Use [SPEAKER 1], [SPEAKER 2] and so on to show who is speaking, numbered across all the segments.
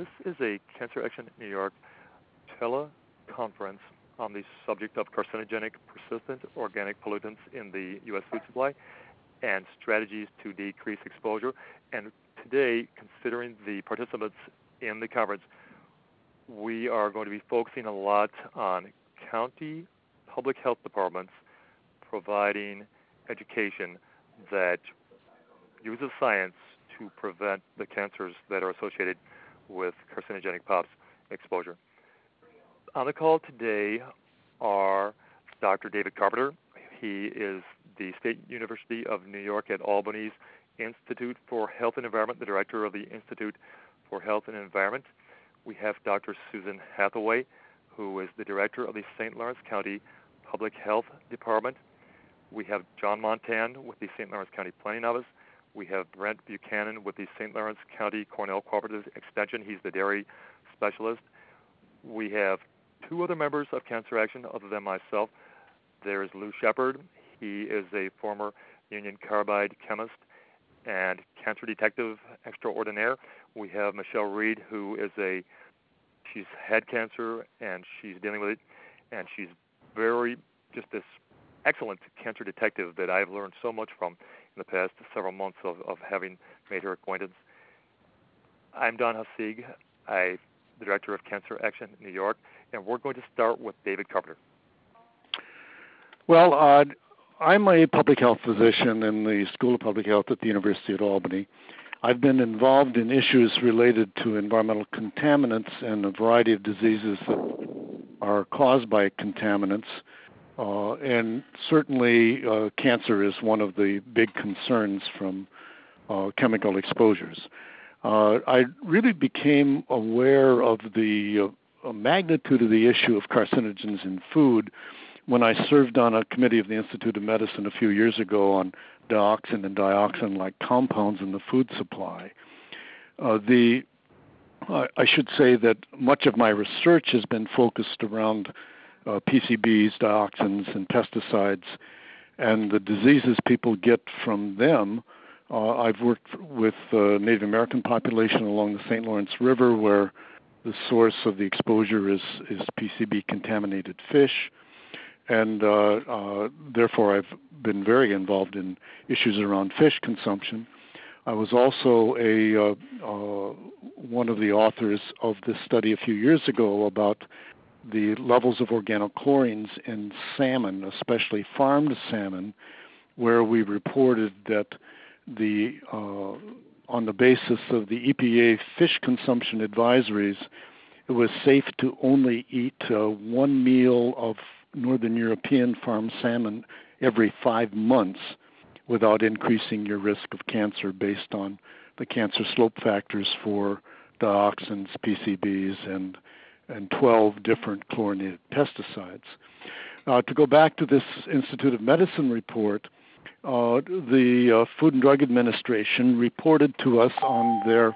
[SPEAKER 1] This is a Cancer Action New York teleconference on the subject of carcinogenic persistent organic pollutants in the U.S. food supply and strategies to decrease exposure. And today, considering the participants in the conference, we are going to be focusing a lot on county public health departments providing education that uses science to prevent the cancers that are associated with carcinogenic POPs exposure. On the call today are Dr. David Carpenter. He is the State University of New York at Albany's Institute for Health and Environment, the director of the Institute for Health and Environment. We have Dr. Susan Hathaway, who is the director of the St. Lawrence County Public Health Department. We have John Montan with the St. Lawrence County Planning Office. We have Brent Buchanan with the St. Lawrence County Cornell Cooperative Extension. He's the dairy specialist. We have two other members of Cancer Action other than myself. There is Lou Shepard. He is a former Union Carbide chemist and cancer detective extraordinaire. We have Michelle Reed, who is she's had cancer and she's dealing with it, and she's just this excellent cancer detective that I've learned so much from in the past several months of having made her acquaintance. I'm Don Hassig. I'm the director of Cancer Action New York, and we're going to start with David Carpenter.
[SPEAKER 2] Well, I'm a public health physician in the School of Public Health at the University of Albany. I've been involved in issues related to environmental contaminants and a variety of diseases that are caused by contaminants. And certainly cancer is one of the big concerns from chemical exposures. I really became aware of the magnitude of the issue of carcinogens in food when I served on a committee of the Institute of Medicine a few years ago on dioxin and dioxin-like compounds in the food supply. I should say that much of my research has been focused around PCBs, dioxins, and pesticides, and the diseases people get from them. I've worked with the Native American population along the St. Lawrence River, where the source of the exposure is PCB-contaminated fish, and therefore I've been very involved in issues around fish consumption. I was also one of the authors of this study a few years ago about the levels of organochlorines in salmon, especially farmed salmon, where we reported that on the basis of the EPA fish consumption advisories, it was safe to only eat one meal of Northern European farmed salmon every 5 months without increasing your risk of cancer based on the cancer slope factors for dioxins, PCBs, and 12 different chlorinated pesticides. To go back to this Institute of Medicine report, the Food and Drug Administration reported to us on their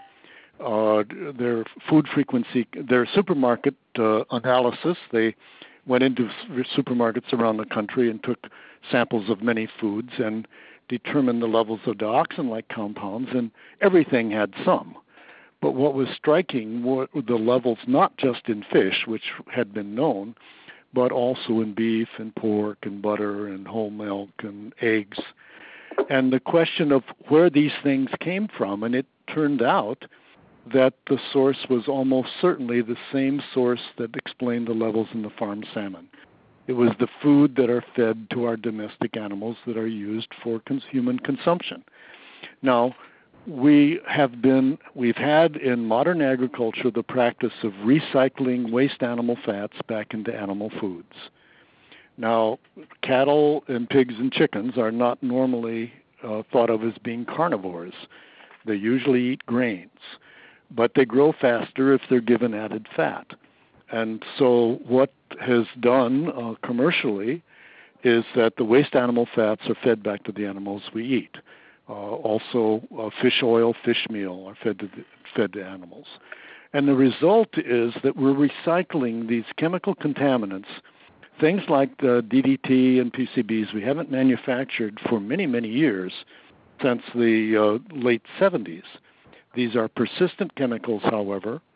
[SPEAKER 2] food frequency, their supermarket analysis. They went into supermarkets around the country and took samples of many foods and determined the levels of dioxin-like compounds, and everything had some. But what was striking were the levels not just in fish, which had been known, but also in beef and pork and butter and whole milk and eggs. And the question of where these things came from, and it turned out that the source was almost certainly the same source that explained the levels in the farmed salmon. It was the food that are fed to our domestic animals that are used for human consumption. Now, we've had in modern agriculture the practice of recycling waste animal fats back into animal foods. Now, cattle and pigs and chickens are not normally thought of as being carnivores. They usually eat grains, but they grow faster if they're given added fat. And so what has done commercially is that the waste animal fats are fed back to the animals we eat. Also, fish oil, fish meal are fed to animals. And the result is that we're recycling these chemical contaminants, things like the DDT and PCBs we haven't manufactured for many, many years, since the late 70s. These are persistent chemicals, however,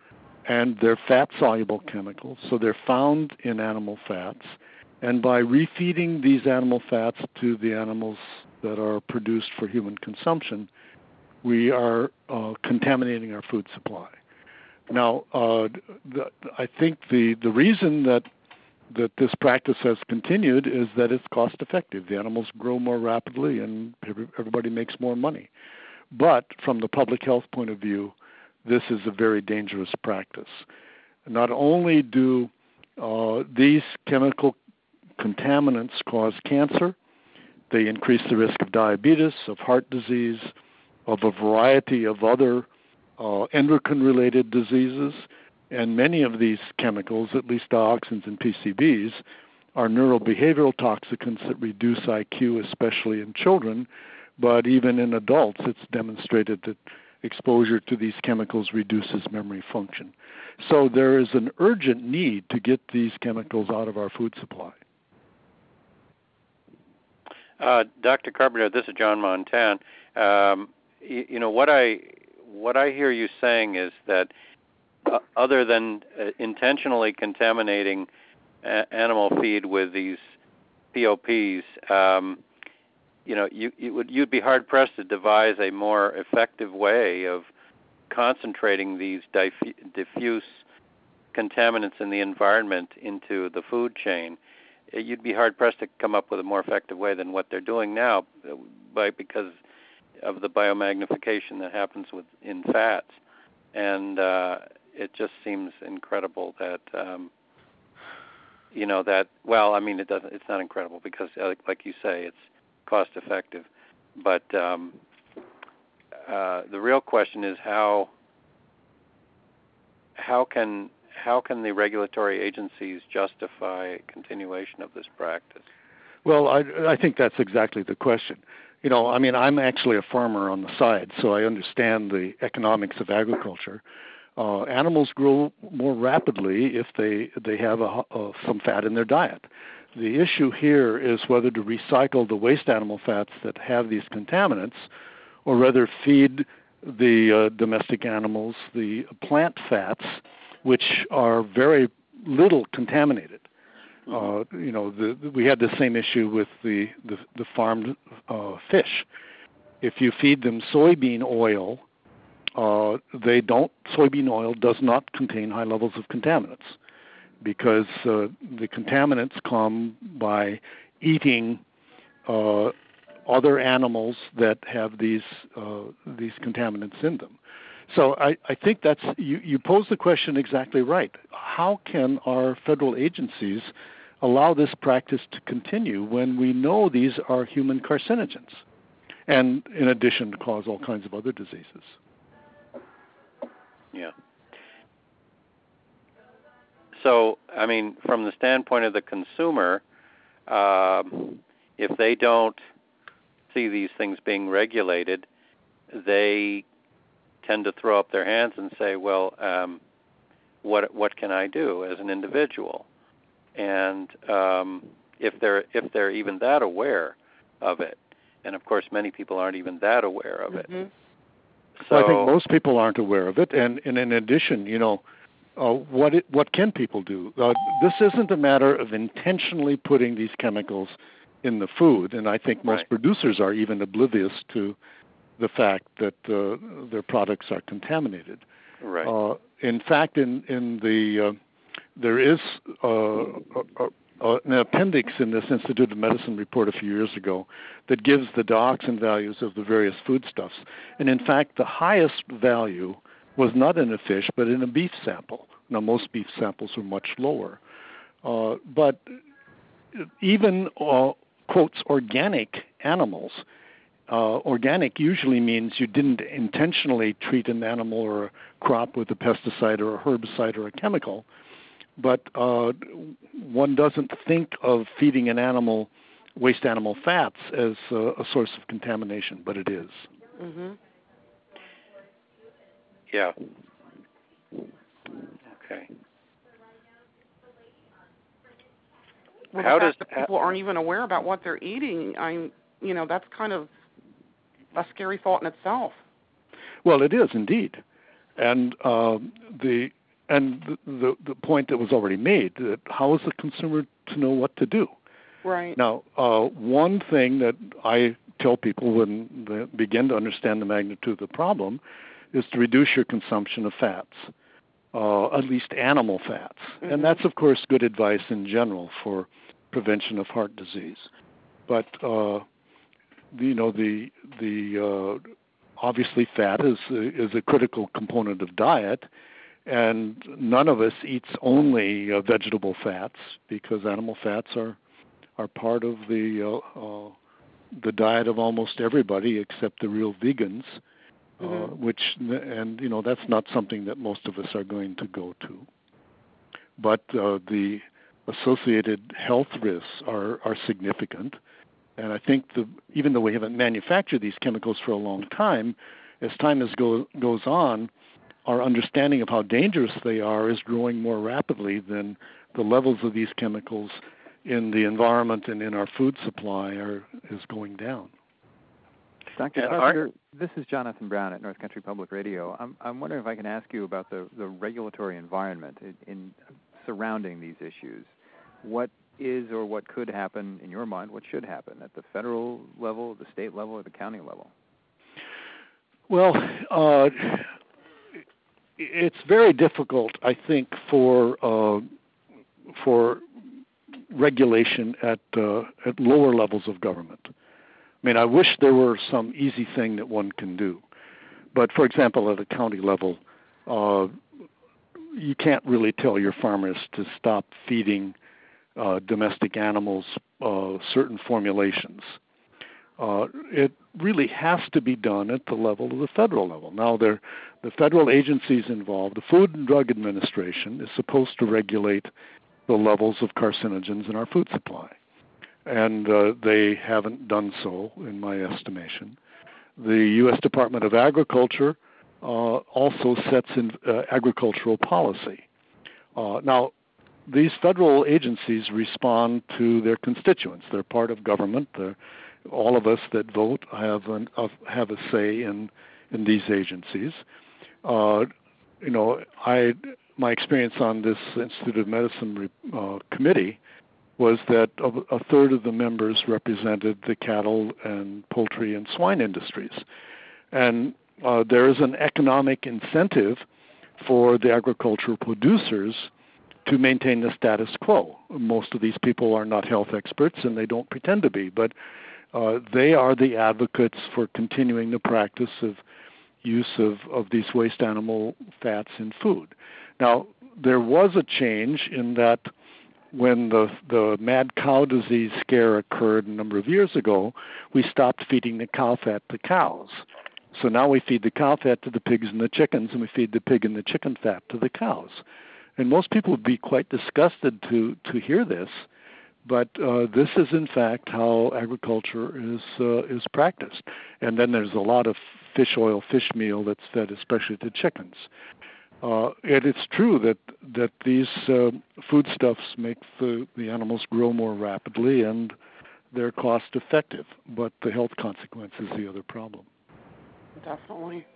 [SPEAKER 2] and they're fat-soluble chemicals, so they're found in animal fats. And by refeeding these animal fats to the animals that are produced for human consumption, we are contaminating our food supply. Now, I think the reason that this practice has continued is that it's cost-effective. The animals grow more rapidly, and everybody makes more money. But from the public health point of view, this is a very dangerous practice. Not only do these chemical contaminants cause cancer, they increase the risk of diabetes, of heart disease, of a variety of other endocrine-related diseases, and many of these chemicals, at least dioxins and PCBs, are neurobehavioral toxicants that reduce IQ, especially in children, but even in adults it's demonstrated that exposure to these chemicals reduces memory function. So there is an urgent need to get these chemicals out of our food supply.
[SPEAKER 3] Dr. Carpenter, this is John Montan. What I hear you saying is that other than intentionally contaminating animal feed with these POPs, you'd be hard pressed to devise a more effective way of concentrating these diffuse contaminants in the environment into the food chain. You'd be hard pressed to come up with a more effective way than what they're doing now, because of the biomagnification that happens in fats. And it just seems incredible that it doesn't. It's not incredible because, like you say, it's cost effective. But the real question is how can the regulatory agencies justify continuation of this practice?
[SPEAKER 2] Well, I think that's exactly the question. I'm actually a farmer on the side, so I understand the economics of agriculture. Animals grow more rapidly if they have some fat in their diet. The issue here is whether to recycle the waste animal fats that have these contaminants, or rather feed the domestic animals the plant fats, which are very little contaminated. We had the same issue with the farmed fish. If you feed them soybean oil, soybean oil does not contain high levels of contaminants, because the contaminants come by eating other animals that have these contaminants in them. So I think you pose the question exactly right. How can our federal agencies allow this practice to continue when we know these are human carcinogens, and in addition to cause all kinds of other diseases?
[SPEAKER 3] Yeah. So, from the standpoint of the consumer, if they don't see these things being regulated, they tend to throw up their hands and say, well, what can I do as an individual? And if they're even that aware of it, and of course many people aren't even that aware of it.
[SPEAKER 2] Mm-hmm. So I think most people aren't aware of it, and in addition, what can people do? This isn't a matter of intentionally putting these chemicals in the food, and I think most producers are even oblivious to the fact that their products are contaminated.
[SPEAKER 3] Right.
[SPEAKER 2] In fact, there is an appendix in this Institute of Medicine report a few years ago that gives the dioxin values of the various foodstuffs. And in fact, the highest value was not in a fish, but in a beef sample. Now, most beef samples are much lower. But even, quotes, organic animals, organic usually means you didn't intentionally treat an animal or a crop with a pesticide or a herbicide or a chemical. But one doesn't think of feeding an animal waste animal fats as a source of contamination, but it is.
[SPEAKER 4] Mm-hmm.
[SPEAKER 3] Yeah. Okay.
[SPEAKER 4] Well, the fact that people aren't even aware about what they're eating, that's kind of a scary thought in itself.
[SPEAKER 2] Well, it is indeed. And the point that was already made, that how is the consumer to know what to do?
[SPEAKER 4] Right.
[SPEAKER 2] Now, one thing that I tell people when they begin to understand the magnitude of the problem is to reduce your consumption of fats, at least animal fats. Mm-hmm. And that's, of course, good advice in general for prevention of heart disease. But, obviously fat is a critical component of diet, and none of us eats only vegetable fats, because animal fats are part of the diet of almost everybody except the real vegans, mm-hmm. That's not something that most of us are going to go to. But the associated health risks are significant. And I think even though we haven't manufactured these chemicals for a long time, as time goes on, our understanding of how dangerous they are is growing more rapidly than the levels of these chemicals in the environment and in our food supply is going down.
[SPEAKER 5] Dr. Carpenter, this is Jonathan Brown at North Country Public Radio. I'm wondering if I can ask you about the regulatory environment in surrounding these issues. What is or what could happen, in your mind, what should happen at the federal level, the state level, or the county level?
[SPEAKER 2] Well, it's very difficult, I think, for regulation at lower levels of government. I mean, I wish there were some easy thing that one can do. But, for example, at a county level, you can't really tell your farmers to stop feeding domestic animals certain formulations. It really has to be done at the level of the federal level. Now, the federal agencies involved, the Food and Drug Administration, is supposed to regulate the levels of carcinogens in our food supply. And they haven't done so, in my estimation. The U.S. Department of Agriculture also sets in agricultural policy. Now, these federal agencies respond to their constituents. They're part of government. All of us that vote have a say in these agencies. My experience on this Institute of Medicine committee was that a third of the members represented the cattle and poultry and swine industries. And there is an economic incentive for the agricultural producers to maintain the status quo. Most of these people are not health experts, and they don't pretend to be, but they are the advocates for continuing the practice of use of these waste animal fats in food. Now, there was a change in that when the mad cow disease scare occurred a number of years ago, we stopped feeding the cow fat to cows. So now we feed the cow fat to the pigs and the chickens, and we feed the pig and the chicken fat to the cows. And most people would be quite disgusted to hear this, but this is in fact how agriculture is practiced. And then there's a lot of fish oil, fish meal that's fed especially to chickens. It's true that these foodstuffs make the animals grow more rapidly and they're cost effective, but the health consequence is the other problem.
[SPEAKER 4] Definitely.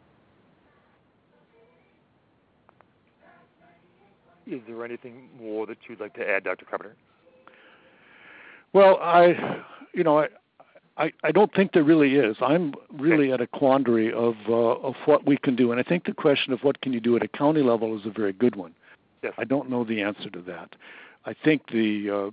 [SPEAKER 1] Is there anything more that you'd like to add, Dr. Carpenter?
[SPEAKER 2] Well, I don't think there really is. I'm really at a quandary of what we can do, and I think the question of what can you do at a county level is a very good one.
[SPEAKER 1] Yes.
[SPEAKER 2] I don't know the answer to that. I think the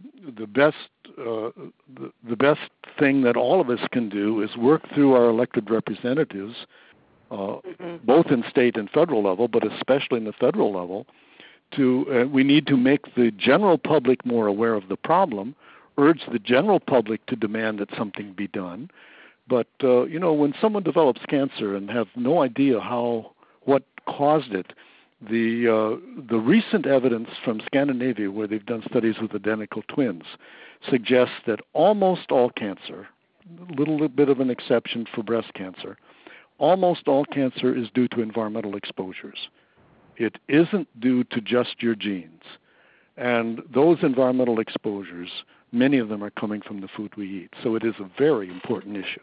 [SPEAKER 2] best thing that all of us can do is work through our elected representatives, both in state and federal level, but especially in the federal level. We need to make the general public more aware of the problem, urge the general public to demand that something be done. But when someone develops cancer and have no idea what caused it, the recent evidence from Scandinavia, where they've done studies with identical twins, suggests that almost all cancer, a little bit of an exception for breast cancer, almost all cancer is due to environmental exposures. It isn't due to just your genes. And those environmental exposures, many of them are coming from the food we eat. So it is a very important issue.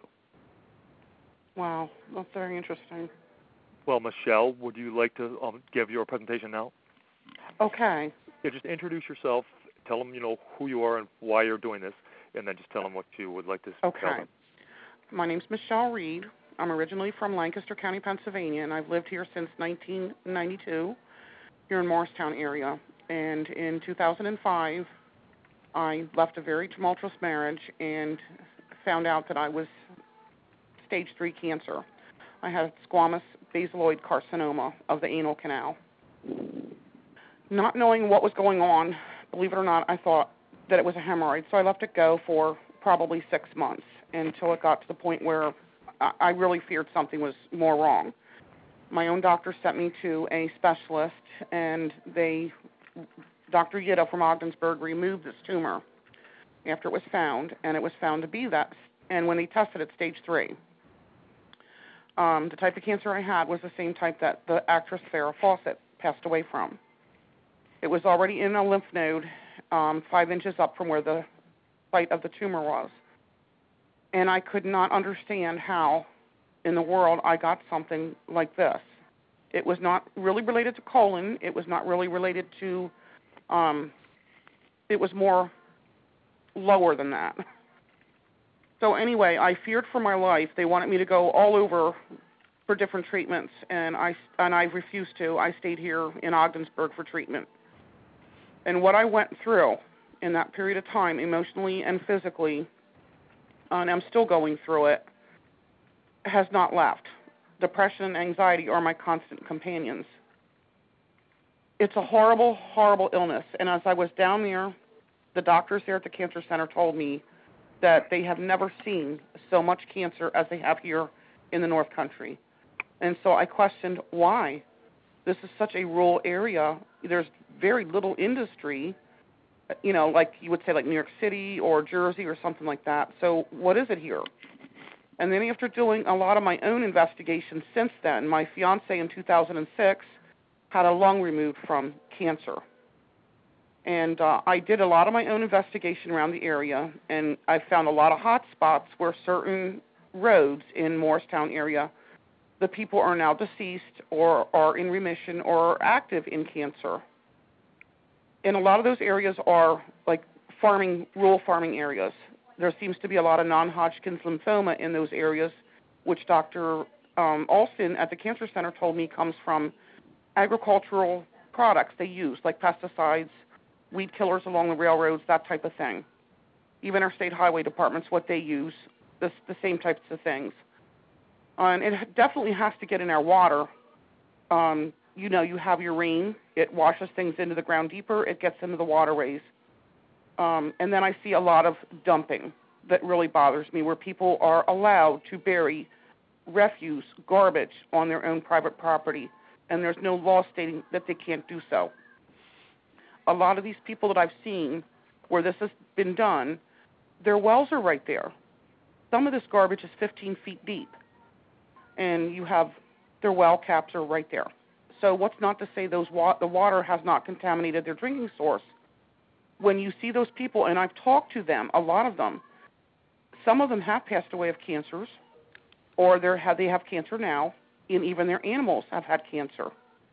[SPEAKER 4] Wow, that's very interesting.
[SPEAKER 1] Well, Michelle, would you like to give your presentation now?
[SPEAKER 4] Okay.
[SPEAKER 1] Yeah, just introduce yourself. Tell them, who you are and why you're doing this, and then just tell them what you would like to tell them.
[SPEAKER 4] My name's Michelle Reed. I'm originally from Lancaster County, Pennsylvania, and I've lived here since 1992 here in Morristown area. And in 2005, I left a very tumultuous marriage and found out that I was stage 3 cancer. I had squamous basaloid carcinoma of the anal canal. Not knowing what was going on, believe it or not, I thought that it was a hemorrhoid, so I let it go for probably 6 months until it got to the point where I really feared something was more wrong. My own doctor sent me to a specialist, and Dr. Yitta from Ogdensburg removed this tumor after it was found, and it was found to be that. And when they tested it, stage 3. The type of cancer I had was the same type that the actress Farrah Fawcett passed away from. It was already in a lymph node 5 inches up from where the site of the tumor was. And I could not understand how in the world I got something like this. It was not really related to colon. It was not really related to, it was more lower than that. So anyway, I feared for my life. They wanted me to go all over for different treatments, and I refused to. I stayed here in Ogdensburg for treatment. And what I went through in that period of time, emotionally and physically, and I'm still going through it, has not left. Depression and anxiety are my constant companions. It's a horrible, horrible illness. And as I was down there, the doctors there at the cancer center told me that they have never seen so much cancer as they have here in the North Country. And so I questioned why. This is such a rural area. There's very little industry, like you would say like New York City or Jersey or something like that. So what is it here? And then after doing a lot of my own investigations since then, my fiance in 2006 had a lung removed from cancer. And I did a lot of my own investigation around the area, and I found a lot of hot spots where certain roads in Morristown area, the people are now deceased or are in remission or active in cancer. And a lot of those areas are like rural farming areas. There seems to be a lot of non-Hodgkin's lymphoma in those areas, which Dr. Alston at the Cancer Center told me comes from agricultural products they use, like pesticides, weed killers along the railroads, that type of thing. Even our state highway departments, what they use, the same types of things. And it definitely has to get in our water. You have your rain. It washes things into the ground deeper. It gets into the waterways. And then I see a lot of dumping that really bothers me, where people are allowed to bury refuse, garbage on their own private property, and there's no law stating that they can't do so. A lot of these people that I've seen where this has been done, their wells are right there. Some of this garbage is 15 feet deep, and you have their well caps are right there. So what's not to say the water has not contaminated their drinking source? When you see those people, and I've talked to them, a lot of them, some of them have passed away of cancers, or they have cancer now, and even their animals have had cancer.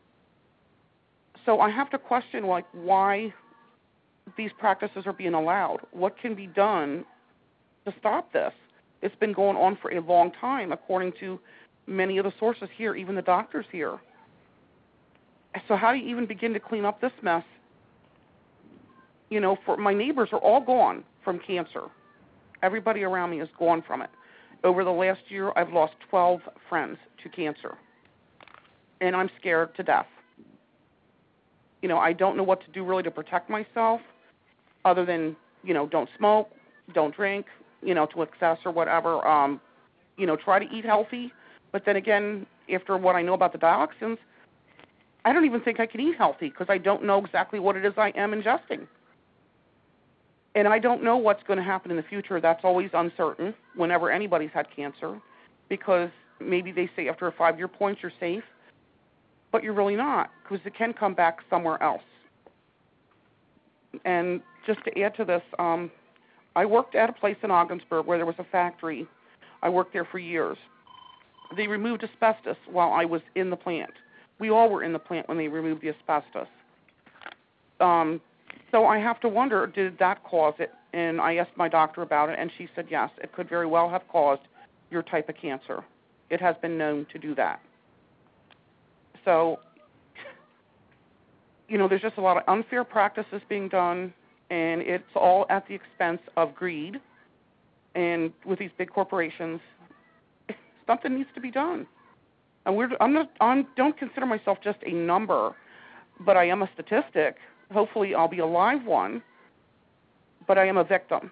[SPEAKER 4] So I have to question, why these practices are being allowed. What can be done to stop this? It's been going on for a long time, according to many of the sources here, even the doctors here. So how do you even begin to clean up this mess? For my neighbors are all gone from cancer. Everybody around me is gone from it. Over the last year, I've lost 12 friends to cancer, and I'm scared to death. I don't know what to do really to protect myself other than, don't smoke, don't drink, to excess or whatever. Try to eat healthy. But then again, after what I know about the dioxins, I don't even think I can eat healthy because I don't know exactly what it is I am ingesting. And I don't know what's going to happen in the future. That's always uncertain whenever anybody's had cancer, because maybe they say after a 5-year point you're safe, but you're really not, because it can come back somewhere else. And just to add to this, I worked at a place in Ogdensburg where there was a factory. I worked there for years. They removed asbestos while I was in the plant. We all were in the plant when they removed the asbestos. So I have to wonder, did that cause it? And I asked my doctor about it, and she said yes, it could very well have caused your type of cancer. It has been known to do that. So, there's just a lot of unfair practices being done, and it's all at the expense of greed. And with these big corporations, something needs to be done. And I don't consider myself just a number, but I am a statistic. Hopefully I'll be a live one, but I am a victim.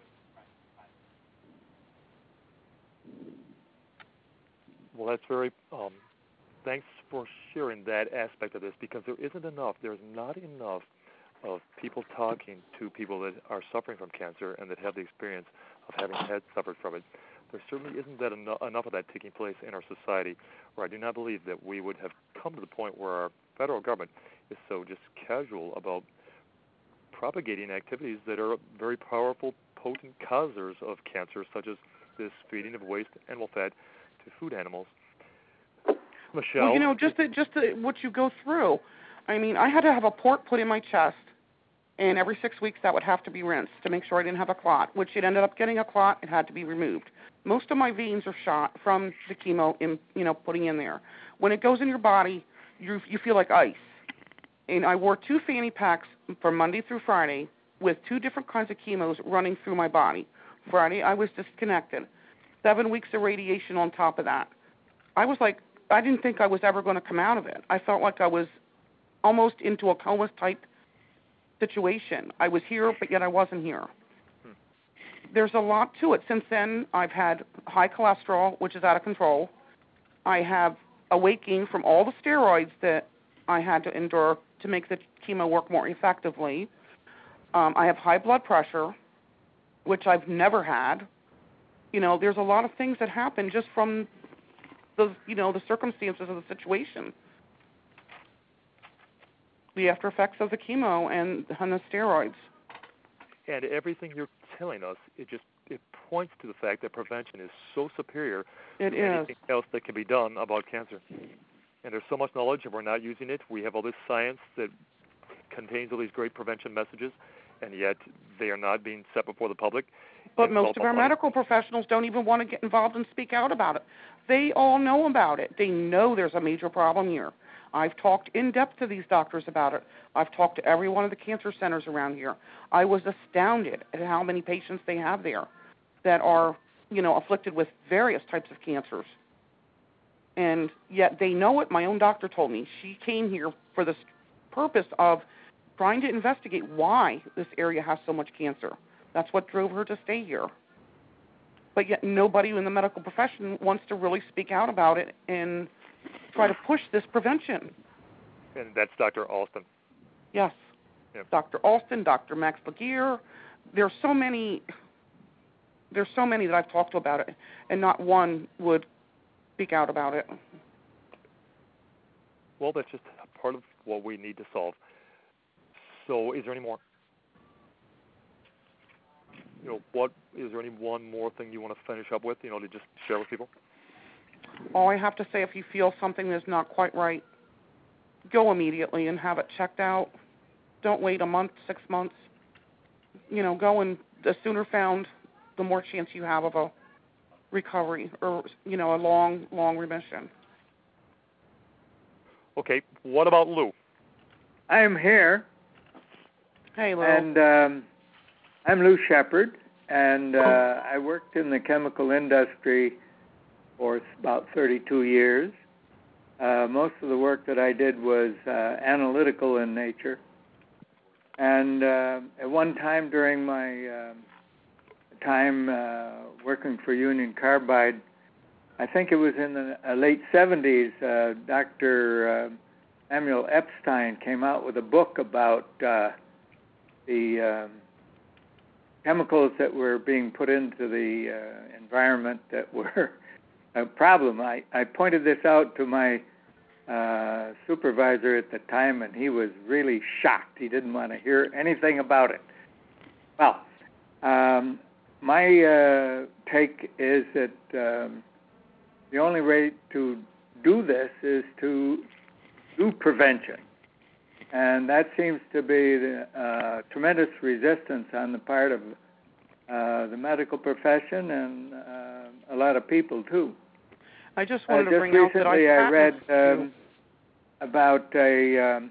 [SPEAKER 1] Well, that's very, thanks for sharing that aspect of this, because there's not enough of people talking to people that are suffering from cancer and that have the experience of having suffered from it. There certainly isn't that enough of that taking place in our society, where I do not believe that we would have come to the point where our federal government is so just casual about propagating activities that are very powerful, potent causers of cancer, such as this feeding of waste animal fat to food animals. Michelle?
[SPEAKER 4] Well, just what you go through. I mean, I had to have a port put in my chest, and every 6 weeks that would have to be rinsed to make sure I didn't have a clot, which it ended up getting a clot. It had to be removed. Most of my veins are shot from the chemo, putting in there. When it goes in your body, you feel like ice. And I wore 2 fanny packs from Monday through Friday with 2 different kinds of chemos running through my body. Friday, I was disconnected. 7 weeks of radiation on top of that. I was like, I didn't think I was ever going to come out of it. I felt like I was almost into a coma-type situation. I was here, but yet I wasn't here. There's a lot to it. Since then, I've had high cholesterol, which is out of control. I have a weight gain from all the steroids that I had to endure to make the chemo work more effectively. I have high blood pressure, which I've never had. There's a lot of things that happen just from the circumstances of the situation. The after effects of the chemo and the steroids.
[SPEAKER 1] And everything you're telling us, it points to the fact that prevention is so superior to anything else that can be done about cancer. And there's so much knowledge, and we're not using it. We have all this science that contains all these great prevention messages, and yet they are not being set before the public.
[SPEAKER 4] But most of our medical professionals don't even want to get involved and speak out about it. They all know about it. They know there's a major problem here. I've talked in depth to these doctors about it. I've talked to every one of the cancer centers around here. I was astounded at how many patients they have there that are, afflicted with various types of cancers. And yet they know it. My own doctor told me. She came here for this purpose of trying to investigate why this area has so much cancer. That's what drove her to stay here. But yet nobody in the medical profession wants to really speak out about it and try to push this prevention.
[SPEAKER 1] And that's Dr. Alston.
[SPEAKER 4] Yes.
[SPEAKER 1] Yep.
[SPEAKER 4] Dr. Alston, Dr. Max Laguerre. There's so many that I've talked to about it, and not one would speak out about it.
[SPEAKER 1] Well, that's just part of what we need to solve. So is there any more? Is there any one more thing you want to finish up with, to just share with people?
[SPEAKER 4] All I have to say, if you feel something is not quite right, go immediately and have it checked out. Don't wait a month, 6 months. Go, and the sooner found, the more chance you have of a recovery or, a long, long remission.
[SPEAKER 1] Okay, what about Lou?
[SPEAKER 6] I'm here.
[SPEAKER 4] Hey, Lou.
[SPEAKER 6] And I'm Lou Shepard, and I worked in the chemical industry for about 32 years. Most of the work that I did was analytical in nature. And at one time during my time working for Union Carbide, I think it was in the late 70s, Dr. Samuel Epstein came out with a book about the chemicals that were being put into the environment that were a problem. I pointed this out to my supervisor at the time, and he was really shocked. He didn't want to hear anything about it. Well, my take is that the only way to do this is to do prevention. And that seems to be the tremendous resistance on the part of the medical profession and a lot of people, too.
[SPEAKER 4] I just wanted to bring out that
[SPEAKER 6] I read about a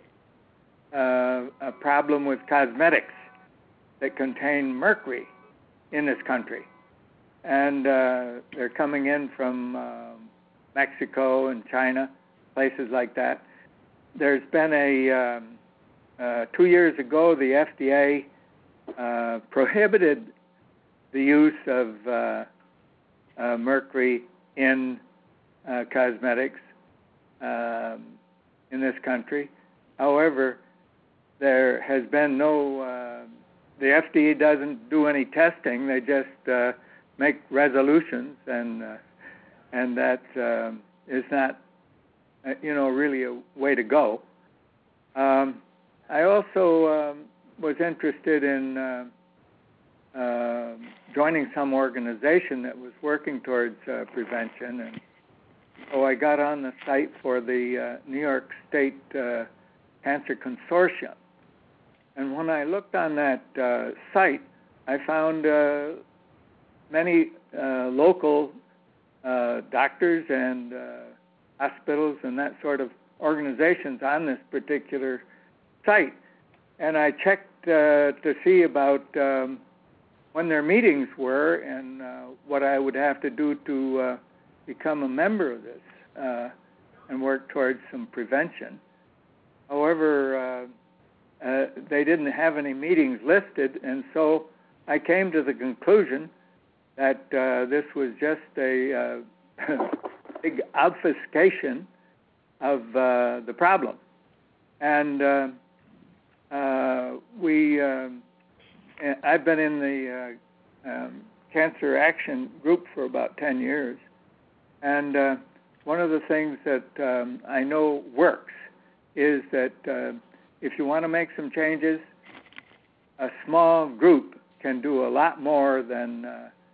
[SPEAKER 6] problem with cosmetics that contain mercury in this country. And they're coming in from Mexico and China, places like that. There's been 2 years ago, the FDA prohibited the use of mercury in cosmetics in this country. However, there has been no, the FDA doesn't do any testing. They just make resolutions, and that is not, really a way to go. I also was interested in joining some organization that was working towards prevention, and so I got on the site for the New York State Cancer Consortium. And when I looked on that site, I found many local doctors and hospitals and that sort of organizations on this particular site. And I checked to see about when their meetings were and what I would have to do to become a member of this and work towards some prevention. However, they didn't have any meetings listed, and so I came to the conclusion that this was just a big obfuscation of the problem. And I've been in the Cancer Action Group for about 10 years, and one of the things that I know works is that if you want to make some changes, a small group can do a lot more than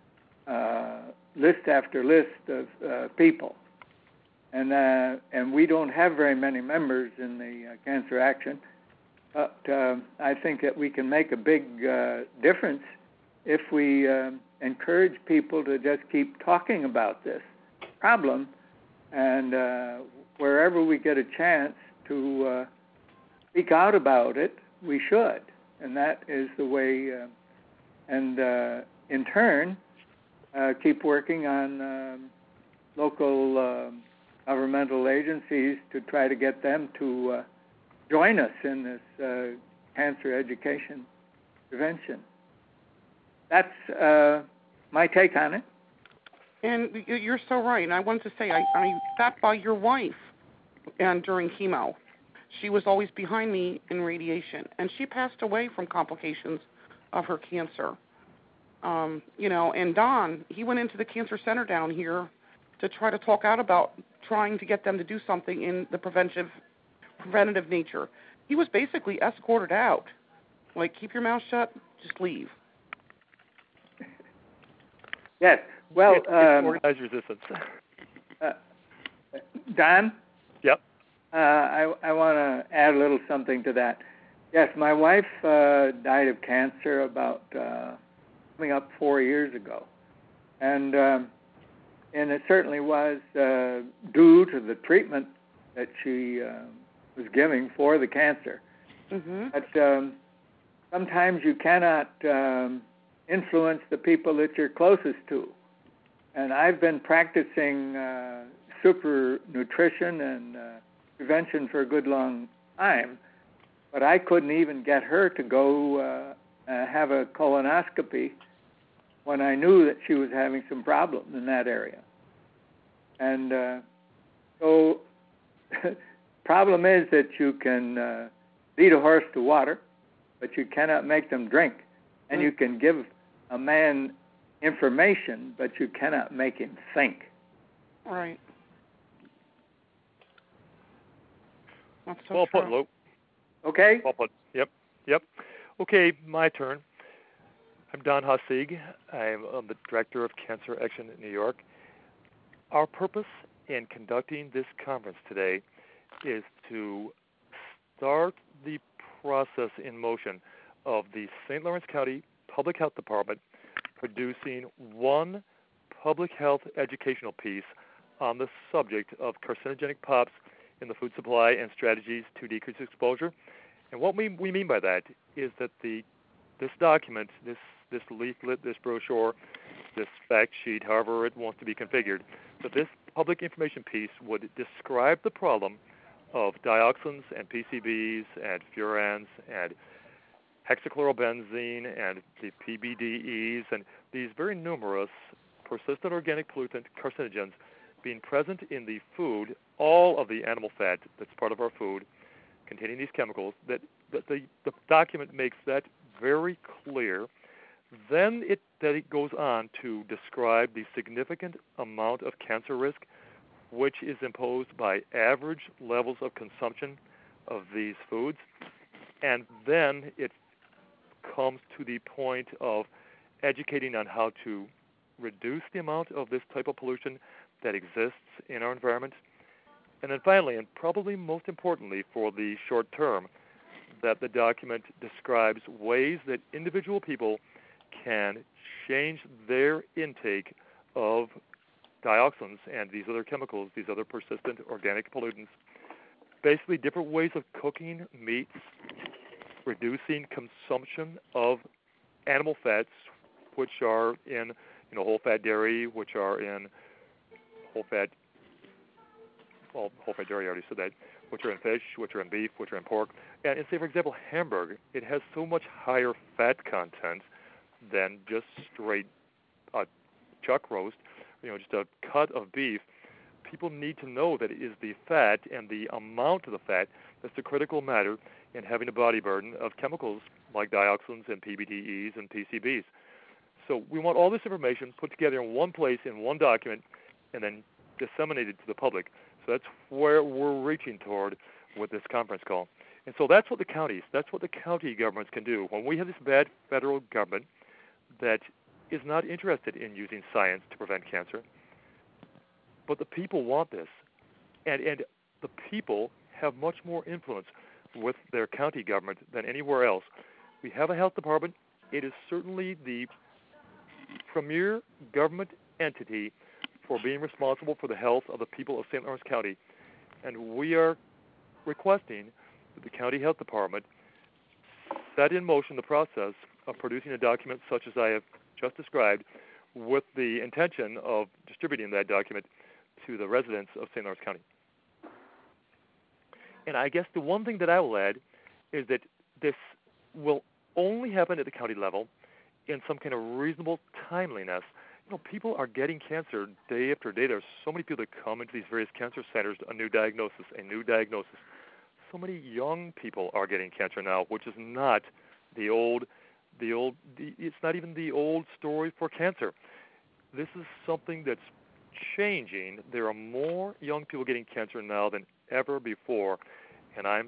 [SPEAKER 6] list after list of people. And we don't have very many members in the Cancer Action, but I think that we can make a big difference if we encourage people to just keep talking about this problem, and wherever we get a chance to speak out about it, we should. And that is the way, and in turn, keep working on local governmental agencies to try to get them to join us in this cancer education prevention. That's my take on it.
[SPEAKER 4] And you're so right. And I wanted to say, I sat by your wife and during chemo. She was always behind me in radiation, and she passed away from complications of her cancer. And Don, he went into the cancer center down here to try to talk out about trying to get them to do something in the preventative nature. He was basically escorted out. Like, keep your mouth shut, just leave.
[SPEAKER 6] Yes. Well,
[SPEAKER 1] it's organized resistance.
[SPEAKER 6] Don?
[SPEAKER 1] Yep.
[SPEAKER 6] I want to add a little something to that. Yes, my wife died of cancer about coming up 4 years ago, and it certainly was due to the treatment that she was giving for the cancer.
[SPEAKER 4] Mm-hmm.
[SPEAKER 6] But sometimes you cannot influence the people that you're closest to. And I've been practicing super nutrition and prevention for a good long time, but I couldn't even get her to go have a colonoscopy when I knew that she was having some problems in that area. And so problem is that you can lead a horse to water, but you cannot make them drink. And you can give a man information, but you cannot make him think.
[SPEAKER 4] Right. That's so
[SPEAKER 1] well
[SPEAKER 4] true.
[SPEAKER 1] put, Lou.
[SPEAKER 6] Okay?
[SPEAKER 1] Well put. Yep. Okay, my turn. I'm Don Hassig. I'm the Director of Cancer Action in New York. Our purpose in conducting this conference today is to start the process in motion of the St. Lawrence County Public Health Department producing one public health educational piece on the subject of carcinogenic pops in the food supply and strategies to decrease exposure. And what we mean by that is that this document, this leaflet, this brochure, this fact sheet, however it wants to be configured, that this public information piece would describe the problem of dioxins and PCBs and furans and hexachlorobenzene and the PBDEs and these very numerous persistent organic pollutant carcinogens being present in the food, all of the animal fat that's part of our food containing these chemicals, that the document makes that very clear. Then it goes on to describe the significant amount of cancer risk which is imposed by average levels of consumption of these foods. And then it comes to the point of educating on how to reduce the amount of this type of pollution that exists in our environment. And then finally, and probably most importantly for the short term, that the document describes ways that individual people can change their intake of dioxins and these other chemicals, these other persistent organic pollutants. Basically, different ways of cooking meats, reducing consumption of animal fats, which are in whole fat dairy, which are in whole fat dairy, I already said that, which are in fish, which are in beef, which are in pork. And say, for example, hamburger, it has so much higher fat content than just straight chuck roast, just a cut of beef. People need to know that it is the fat and the amount of the fat that's the critical matter in having a body burden of chemicals like dioxins and PBDEs and PCBs. So we want all this information put together in one place, in one document, and then disseminated to the public. So that's where we're reaching toward with this conference call. And so that's what the county governments can do. When we have this bad federal government that is not interested in using science to prevent cancer, but the people want this. And the people have much more influence with their county government than anywhere else. We have a health department. It is certainly the premier government entity for being responsible for the health of the people of St. Lawrence County. And we are requesting that the county health department set in motion the process of producing a document such as I have just described, with the intention of distributing that document to the residents of St. Lawrence County. And I guess the one thing that I will add is that this will only happen at the county level in some kind of reasonable timeliness. People are getting cancer day after day. There's so many people that come into these various cancer centers, a new diagnosis. So many young people are getting cancer now, which is not it's not even the old story for cancer. This is something that's changing. There are more young people getting cancer now than ever before, and I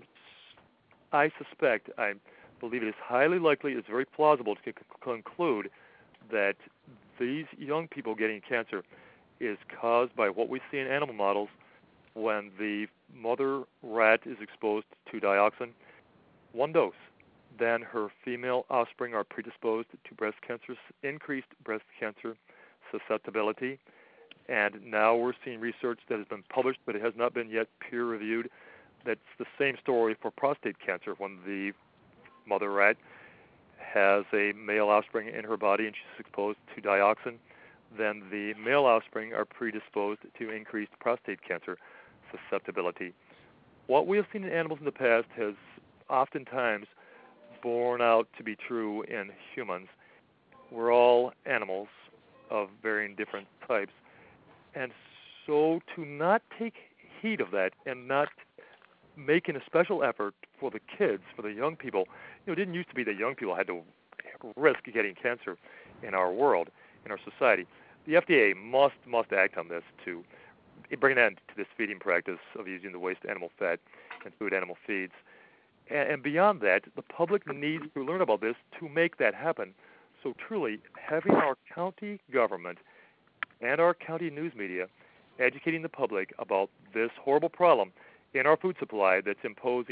[SPEAKER 1] believe it is highly likely, it's very plausible to conclude that these young people getting cancer is caused by what we see in animal models when the mother rat is exposed to dioxin. One dose. Then her female offspring are predisposed to breast cancer, increased breast cancer susceptibility. And now we're seeing research that has been published, but it has not been yet peer-reviewed. That's the same story for prostate cancer. When the mother rat has a male offspring in her body and she's exposed to dioxin, then the male offspring are predisposed to increased prostate cancer susceptibility. What we have seen in animals in the past has oftentimes borne out to be true in humans. We're all animals of varying different types. And so to not take heed of that and not making a special effort for the kids, for the young people, it didn't used to be that young people had to risk getting cancer in our world, in our society. The FDA must act on this to bring an end to this feeding practice of using the waste animal fat and food animal feeds. And beyond that, the public needs to learn about this to make that happen. So truly, having our county government and our county news media educating the public about this horrible problem in our food supply that's imposing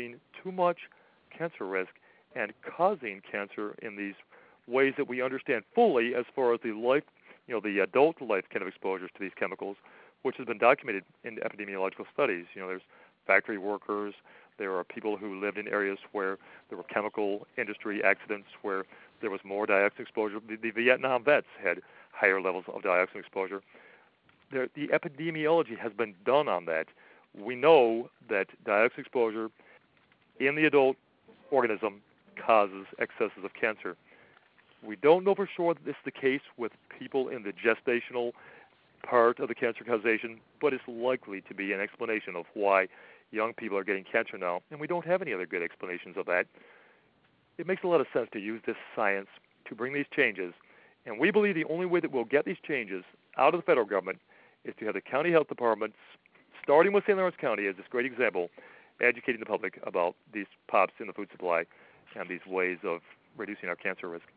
[SPEAKER 1] too much cancer risk and causing cancer in these ways that we understand fully as far as the life, the adult life kind of exposures to these chemicals, which has been documented in epidemiological studies. There's factory workers, there are people who lived in areas where there were chemical industry accidents, where there was more dioxin exposure. The Vietnam vets had higher levels of dioxin exposure. The epidemiology has been done on that. We know that dioxin exposure in the adult organism causes excesses of cancer. We don't know for sure that this is the case with people in the gestational part of the cancer causation, but it's likely to be an explanation of why young people are getting cancer now, and we don't have any other good explanations of that. It makes a lot of sense to use this science to bring these changes, and we believe the only way that we'll get these changes out of the federal government is to have the county health departments, starting with St. Lawrence County as this great example, educating the public about these POPs in the food supply and these ways of reducing our cancer risk.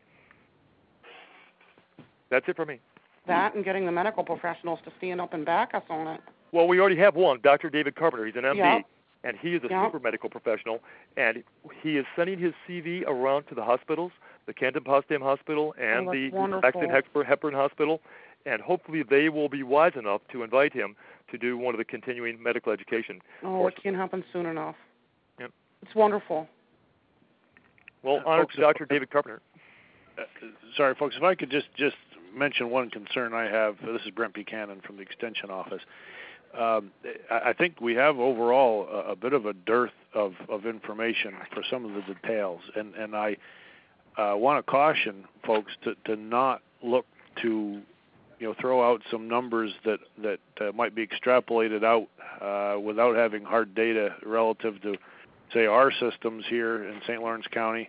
[SPEAKER 1] That's it for me.
[SPEAKER 4] That and getting the medical professionals to stand up and back us on it.
[SPEAKER 1] Well, we already have one, Dr. David Carpenter. He's an MD,
[SPEAKER 4] Yep.
[SPEAKER 1] and he is a
[SPEAKER 4] Yep.
[SPEAKER 1] super medical professional, and he is sending his CV around to the hospitals, the Canton Potsdam Hospital and the Paxton Hepburn Hospital, and hopefully they will be wise enough to invite him to do one of the continuing medical education courses.
[SPEAKER 4] It can't happen soon enough.
[SPEAKER 1] Yep.
[SPEAKER 4] It's wonderful.
[SPEAKER 1] Well, honor to Dr. David Carpenter.
[SPEAKER 7] Sorry, folks, if I could just mention one concern I have. This is Brent Buchanan from the Extension Office. I think we have overall a bit of a dearth of information for some of the details, and I want to caution folks to not look to throw out some numbers that might be extrapolated out without having hard data relative to, say, our systems here in St. Lawrence County.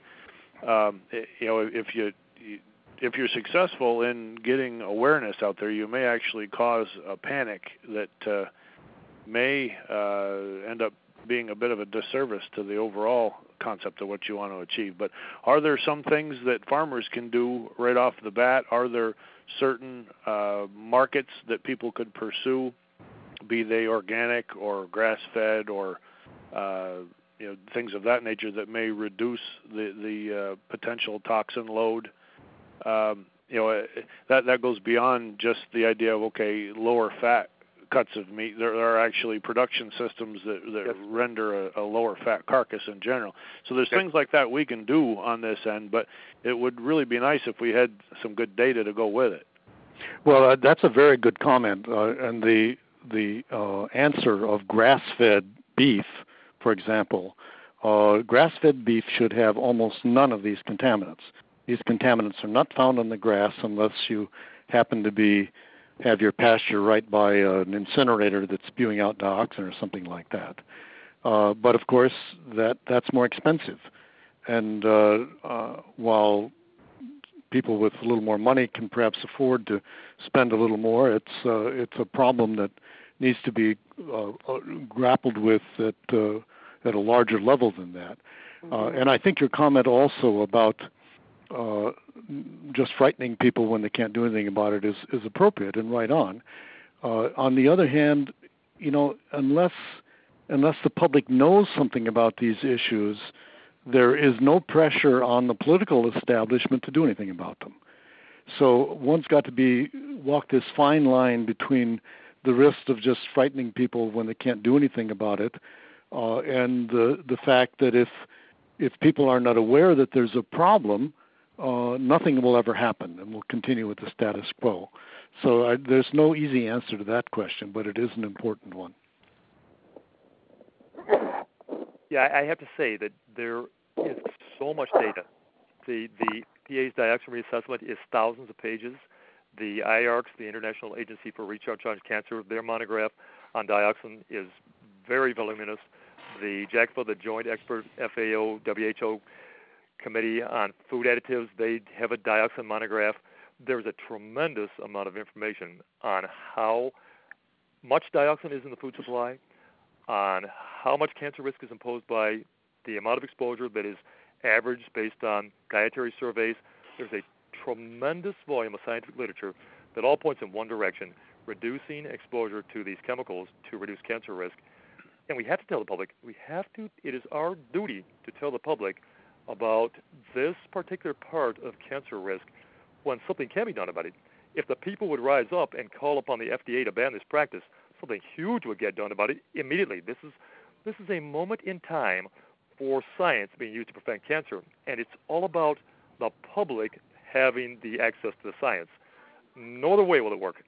[SPEAKER 7] If you're successful in getting awareness out there, you may actually cause a panic that may end up being a bit of a disservice to the overall concept of what you want to achieve. But are there some things that farmers can do right off the bat? Are there certain markets that people could pursue, be they organic or grass-fed or things of that nature that may reduce the potential toxin load? That goes beyond just the idea of, lower fat cuts of meat. There are actually production systems that
[SPEAKER 1] Yes.
[SPEAKER 7] render a lower fat carcass in general. So there's things like that we can do on this end, but it would really be nice if we had some good data to go with it.
[SPEAKER 2] Well, that's a very good comment, and the answer of grass-fed beef, for example, grass-fed beef should have almost none of these contaminants. These contaminants are not found on the grass unless you happen to have your pasture right by an incinerator that's spewing out dioxin or something like that. But of course, that's more expensive. And while people with a little more money can perhaps afford to spend a little more, it's a problem that needs to be grappled with at a larger level than that. And I think your comment also about just frightening people when they can't do anything about it is appropriate and right on. On the other hand, unless the public knows something about these issues, there is no pressure on the political establishment to do anything about them. So one's got to walk this fine line between the risk of just frightening people when they can't do anything about it, and the fact that if people are not aware that there's a problem, nothing will ever happen, and we'll continue with the status quo. So there's no easy answer to that question, but it is an important one.
[SPEAKER 1] Yeah, I have to say that there is so much data. The PA's dioxin reassessment is thousands of pages. The IARC, the International Agency for Research on Cancer, their monograph on dioxin is very voluminous. The JACFA, the Joint Expert FAO-WHO Committee on Food Additives, they have a dioxin monograph. There's a tremendous amount of information on how much dioxin is in the food supply, on how much cancer risk is imposed by the amount of exposure that is averaged based on dietary surveys. There's a tremendous volume of scientific literature that all points in one direction, reducing exposure to these chemicals to reduce cancer risk. and we have to tell the public. It is our duty to tell the public about this particular part of cancer risk when something can be done about it. If the people would rise up and call upon the FDA to ban this practice, something huge would get done about it immediately. This is a moment in time for science being used to prevent cancer, and it's all about the public having the access to the science. No other way will it work.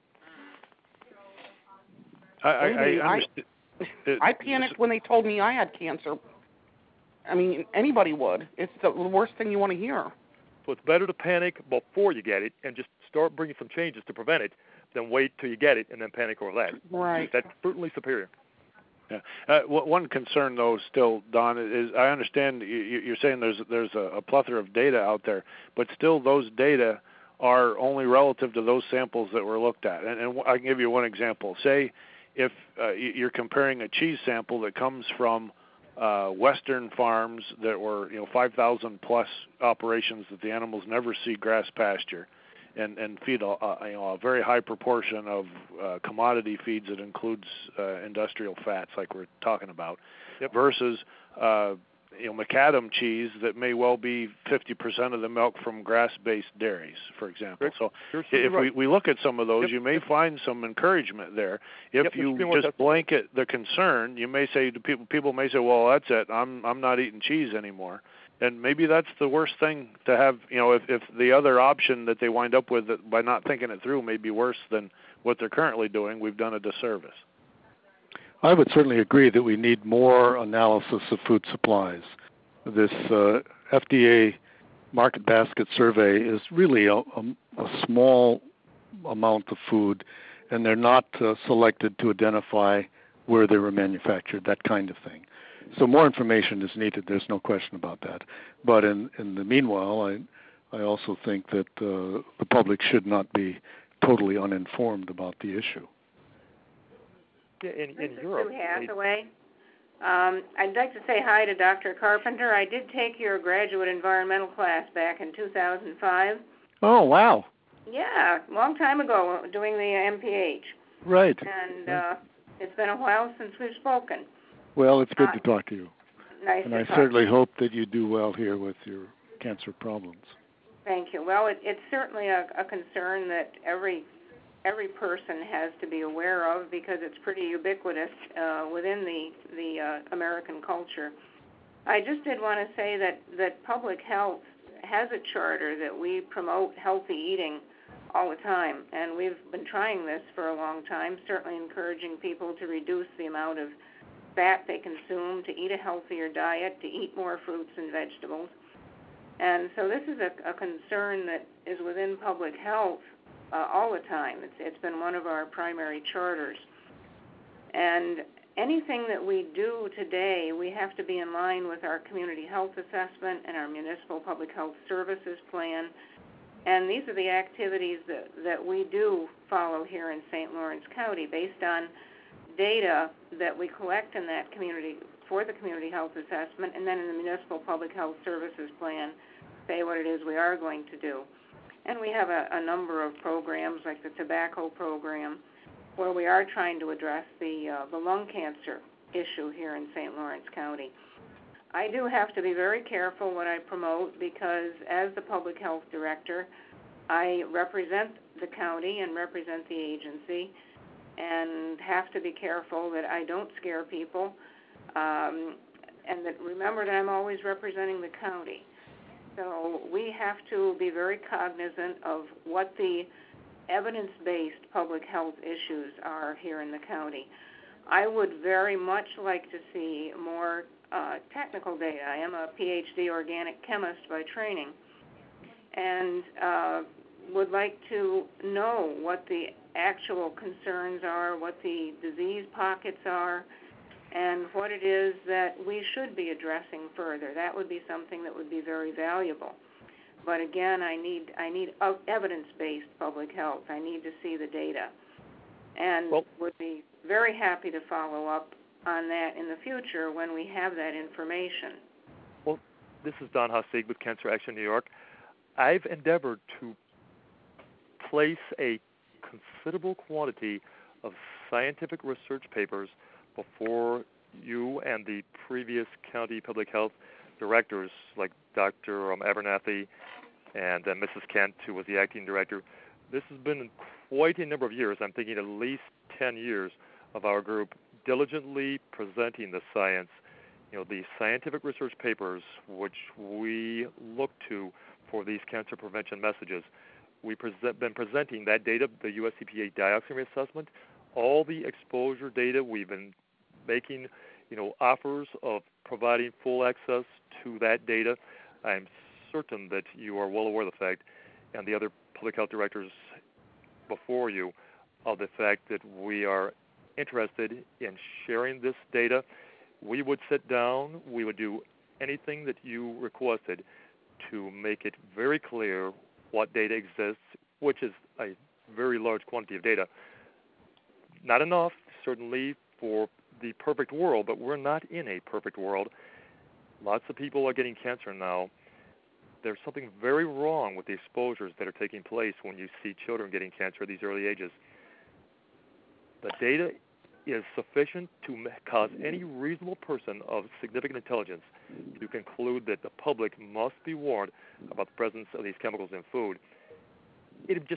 [SPEAKER 7] I
[SPEAKER 4] panicked when they told me I had cancer. I mean, anybody would. It's the worst thing you want to hear.
[SPEAKER 1] So it's better to panic before you get it and just start bringing some changes to prevent it than wait till you get it and then panic over that.
[SPEAKER 4] Right.
[SPEAKER 1] That's certainly superior.
[SPEAKER 7] Yeah. One concern, though, still, Don, is I understand you're saying there's a plethora of data out there, but still those data are only relative to those samples that were looked at. And I can give you one example. Say if you're comparing a cheese sample that comes from Western farms that were 5,000 plus operations that the animals never see grass pasture, and feed a very high proportion of commodity feeds that includes industrial fats like we're talking about, versus macadam cheese that may well be 50% of the milk from grass-based dairies, for example. So if we look at some of those, you may find some encouragement there. If you just blanket the concern, you may say to people may say, well, that's it, I'm not eating cheese anymore. And maybe that's the worst thing to have, if the other option that they wind up with by not thinking it through may be worse than what they're currently doing, we've done a disservice.
[SPEAKER 2] I would certainly agree that we need more analysis of food supplies. This FDA market basket survey is really a small amount of food, and they're not selected to identify where they were manufactured, that kind of thing. So more information is needed. There's no question about that. But in the meanwhile, I also think that the public should not be totally uninformed about the issue.
[SPEAKER 1] In Europe,
[SPEAKER 8] Sue Hathaway. I'd like to say hi to Dr. Carpenter. I did take your graduate environmental class back in 2005.
[SPEAKER 2] Oh, wow.
[SPEAKER 8] Yeah, a long time ago, doing the MPH.
[SPEAKER 2] Right.
[SPEAKER 8] And it's been a while since we've spoken.
[SPEAKER 2] Well, it's good to talk to you.
[SPEAKER 8] Nice
[SPEAKER 2] and
[SPEAKER 8] to
[SPEAKER 2] I
[SPEAKER 8] talk
[SPEAKER 2] certainly hope that you do well here with your cancer problems.
[SPEAKER 8] Thank you. Well, it's certainly a concern that every person has to be aware of because it's pretty ubiquitous within the American culture. I just did want to say that public health has a charter that we promote healthy eating all the time, and we've been trying this for a long time, certainly encouraging people to reduce the amount of fat they consume, to eat a healthier diet, to eat more fruits and vegetables. And so this is a concern that is within public health all the time. It's been one of our primary charters. And anything that we do today, we have to be in line with our community health assessment and our municipal public health services plan. And these are the activities that we do follow here in St. Lawrence County based on data that we collect in that community for the community health assessment, and then in the municipal public health services plan say what it is we are going to do. And we have a number of programs like the tobacco program where we are trying to address the lung cancer issue here in St. Lawrence County. I do have to be very careful what I promote because as the public health director, I represent the county and represent the agency and have to be careful that I don't scare people and that remember that I'm always representing the county. So we have to be very cognizant of what the evidence-based public health issues are here in the county. I would very much like to see more technical data. I am a PhD organic chemist by training and would like to know what the actual concerns are, what the disease pockets are, and what it is that we should be addressing further. That would be something that would be very valuable. But again, I need evidence-based public health. I need to see the data. And would be very happy to follow up on that in the future when we have that information.
[SPEAKER 1] Well, this is Don Hasig with Cancer Action New York. I've endeavored to place a considerable quantity of scientific research papers before you and the previous county public health directors, like Dr. Abernathy and Mrs. Kent, who was the acting director, this has been quite a number of years, I'm thinking at least 10 years, of our group diligently presenting the science, the scientific research papers which we look to for these cancer prevention messages. We've been presenting that data, the US EPA dioxin reassessment, all the exposure data. We've been making, offers of providing full access to that data. I'm certain that you are well aware of the fact, and the other public health directors before you, of the fact that we are interested in sharing this data. We would sit down, we would do anything that you requested to make it very clear what data exists, which is a very large quantity of data. Not enough, certainly, for the perfect world, but we're not in a perfect world. Lots of people are getting cancer now. There's something very wrong with the exposures that are taking place when you see children getting cancer at these early ages. The data is sufficient to cause any reasonable person of significant intelligence to conclude that the public must be warned about the presence of these chemicals in food. It'd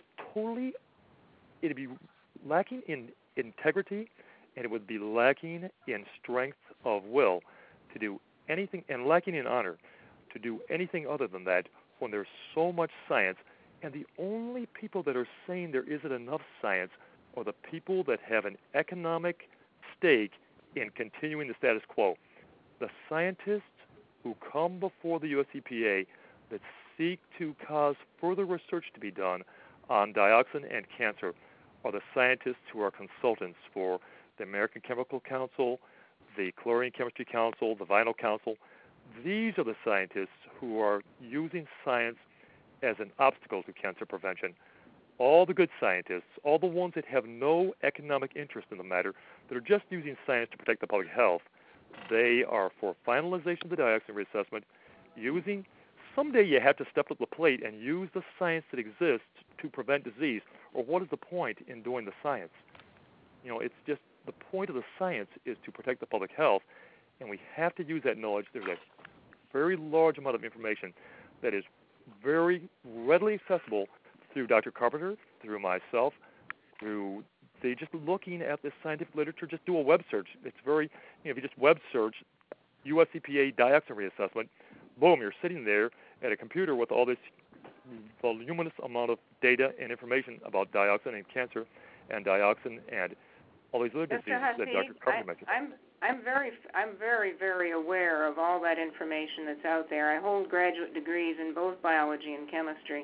[SPEAKER 1] be lacking in integrity, and it would be lacking in strength of will to do anything, and lacking in honor to do anything other than that when there's so much science. And the only people that are saying there isn't enough science are the people that have an economic stake in continuing the status quo. The scientists who come before the US EPA that seek to cause further research to be done on dioxin and cancer are the scientists who are consultants for the American Chemical Council, the Chlorine Chemistry Council, the Vinyl Council. These are the scientists who are using science as an obstacle to cancer prevention. All the good scientists, all the ones that have no economic interest in the matter, that are just using science to protect the public health, they are for finalization of the dioxin reassessment, using, someday you have to step up to the plate and use the science that exists to prevent disease, or what is the point in doing the science? It's just, the point of the science is to protect the public health, and we have to use that knowledge. There's a very large amount of information that is very readily accessible through Dr. Carpenter, through myself, through just looking at this scientific literature. Just do a web search. It's very, if you just web search US EPA dioxin reassessment, boom, you're sitting there at a computer with all this voluminous amount of data and information about dioxin and cancer and dioxin and all these other diseases that Dr. Carpenter mentioned.
[SPEAKER 8] I'm very, very aware of all that information that's out there. I hold graduate degrees in both biology and chemistry.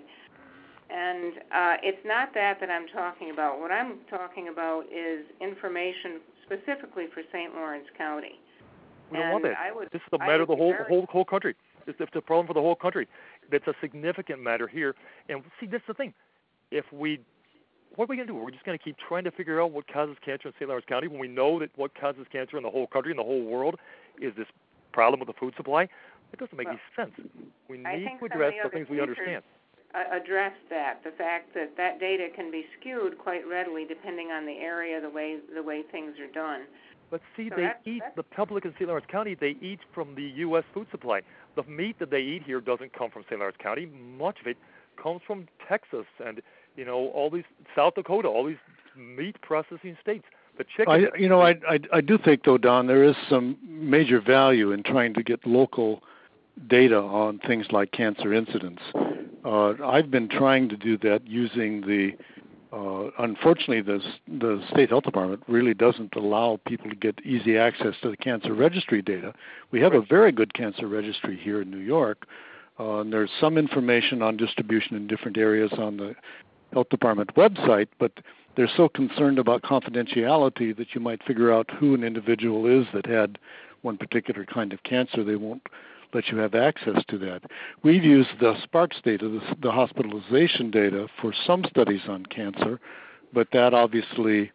[SPEAKER 8] And it's not that I'm talking about. What I'm talking about is information specifically for St. Lawrence County.
[SPEAKER 1] We don't want that. This is the matter of the whole country. It's a problem for the whole country. It's a significant matter here. And see, that's the thing. What are we going to do? We're just going to keep trying to figure out what causes cancer in St. Lawrence County when we know that what causes cancer in the whole country and the whole world is this problem with the food supply? It doesn't make any sense. We need to address the things we understand.
[SPEAKER 8] Address the fact that data can be skewed quite readily depending on the area, the way things are done.
[SPEAKER 1] But see, the public in St. Lawrence County, they eat from the U.S. food supply. The meat that they eat here doesn't come from St. Lawrence County. Much of it comes from Texas and, all these South Dakota, all these meat processing states. The chicken.
[SPEAKER 2] I do think, though, Don, there is some major value in trying to get local data on things like cancer incidence. I've been trying to do that using unfortunately, the state health department really doesn't allow people to get easy access to the cancer registry data. We have a very good cancer registry here in New York, and there's some information on distribution in different areas on the health department website, but they're so concerned about confidentiality that you might figure out who an individual is that had one particular kind of cancer. They won't let you have access to that. We've used the SPARCS data, the hospitalization data, for some studies on cancer, but that obviously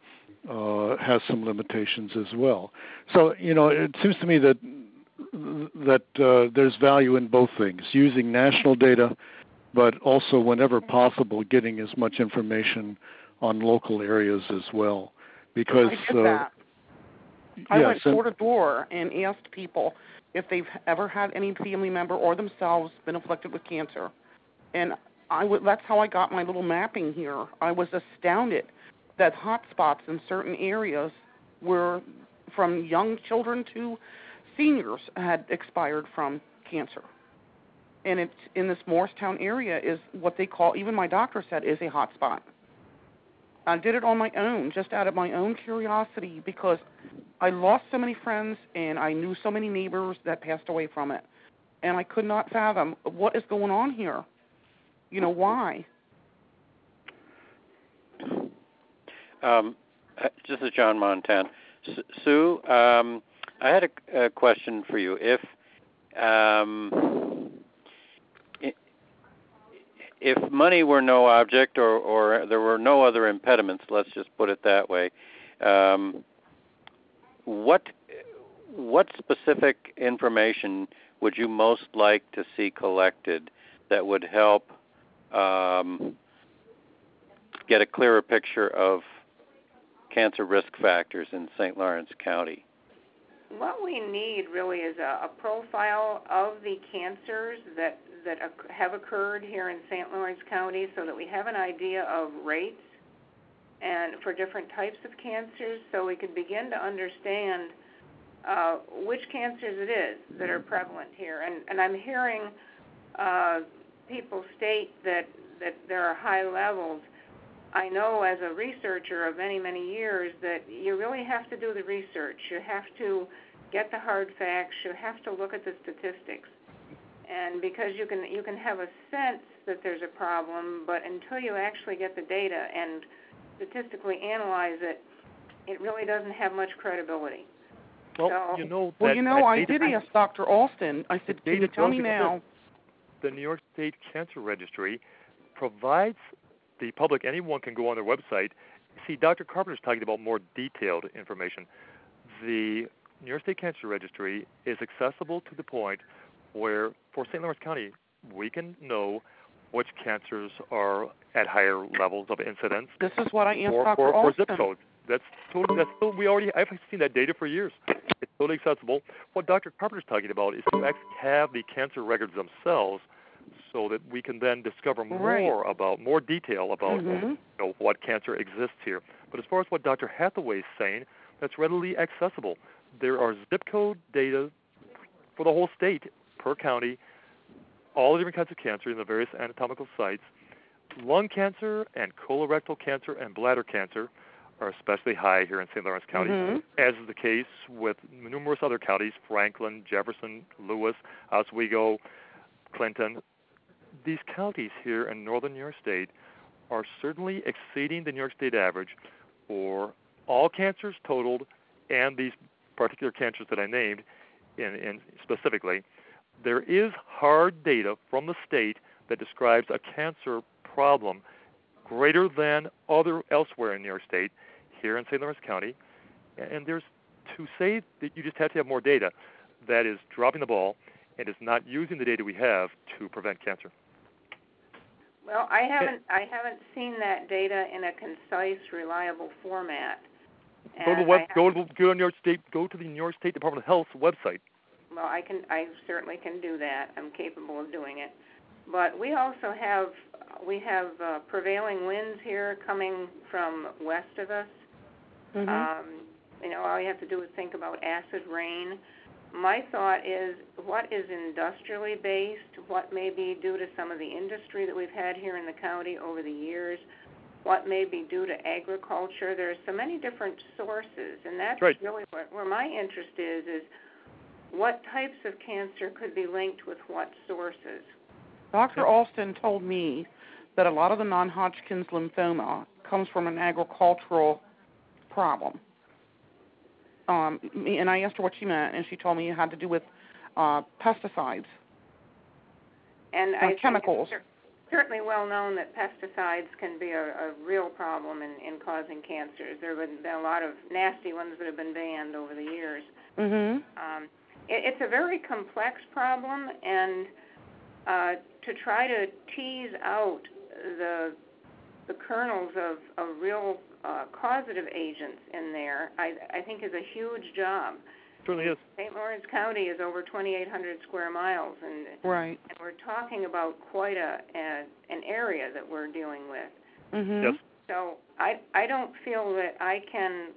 [SPEAKER 2] has some limitations as well. So, it seems to me that there's value in both things, using national data, but also, whenever possible, getting as much information on local areas as well. Because
[SPEAKER 4] I went door to door and asked people if they've ever had any family member or themselves been afflicted with cancer. And that's how I got my little mapping here. I was astounded that hot spots in certain areas were from young children to seniors had expired from cancer. And it's in this Morristown area is what they call, even my doctor said, is a hot spot. I did it on my own, just out of my own curiosity, because I lost so many friends and I knew so many neighbors that passed away from it. And I could not fathom what is going on here. You know, why?
[SPEAKER 3] This is John Montan. Sue, I had a question for you. If money were no object or there were no other impediments, let's just put it that way, what specific information would you most like to see collected that would help get a clearer picture of cancer risk factors in St. Lawrence County?
[SPEAKER 8] What we need really is a profile of the cancers that have occurred here in St. Lawrence County, so that we have an idea of rates and for different types of cancers, so we can begin to understand which cancers it is that are prevalent here. And I'm hearing people state that there are high levels. I know as a researcher of many, many years that you really have to do the research. You have to get the hard facts. You have to look at the statistics. And because you can have a sense that there's a problem, but until you actually get the data and statistically analyze it, it really doesn't have much credibility.
[SPEAKER 1] Well,
[SPEAKER 8] so,
[SPEAKER 4] I did ask Dr. Alston. I said, can you tell me now?
[SPEAKER 1] The New York State Cancer Registry provides the public, anyone can go on their website. See, Dr. Carpenter's talking about more detailed information. The New York State Cancer Registry is accessible to the point where, for St. Lawrence County, we can know which cancers are at higher levels of incidence.
[SPEAKER 4] This is what I asked Dr. Alston.
[SPEAKER 1] For zip codes. I've seen that data for years. It's totally accessible. What Dr. Carpenter's talking about is to actually have the cancer records themselves, so that we can then discover more detail about what cancer exists here. But as far as what Dr. Hathaway is saying, that's readily accessible. There are zip code data for the whole state, per county, all the different kinds of cancer in the various anatomical sites. Lung cancer and colorectal cancer and bladder cancer are especially high here in St. Lawrence County, as is the case with numerous other counties, Franklin, Jefferson, Lewis, Oswego, Clinton. These counties here in northern New York State are certainly exceeding the New York State average for all cancers totaled and these particular cancers that I named in specifically. There is hard data from the state that describes a cancer problem greater than elsewhere in New York State, here in St. Lawrence County. And there's, to say that you just have to have more data, that is dropping the ball and is not using the data we have to prevent cancer.
[SPEAKER 8] Well, I haven't seen that data in a concise, reliable format.
[SPEAKER 1] Go to the New York State Department of Health's website.
[SPEAKER 8] Well, I certainly can do that. I'm capable of doing it. But we also have prevailing winds here coming from west of us. All you have to do is think about acid rain. My thought is, what is industrially based, what may be due to some of the industry that we've had here in the county over the years, what may be due to agriculture. There's so many different sources, and that's really where my interest is what types of cancer could be linked with what sources.
[SPEAKER 4] Dr. Alston told me that a lot of the non-Hodgkin's lymphoma comes from an agricultural problem. And I asked her what she meant, and she told me it had to do with pesticides
[SPEAKER 8] and
[SPEAKER 4] chemicals.
[SPEAKER 8] It's certainly well known that pesticides can be a real problem in causing cancers. There have been a lot of nasty ones that have been banned over the years. It's a very complex problem, and to try to tease out the kernels of real causative agents in there, I think is a huge job.
[SPEAKER 1] Certainly is.
[SPEAKER 8] St. Lawrence County is over 2,800 square miles, and we're talking about quite an area that we're dealing with.
[SPEAKER 4] Mm-hmm.
[SPEAKER 1] Yes.
[SPEAKER 8] So I don't feel that I can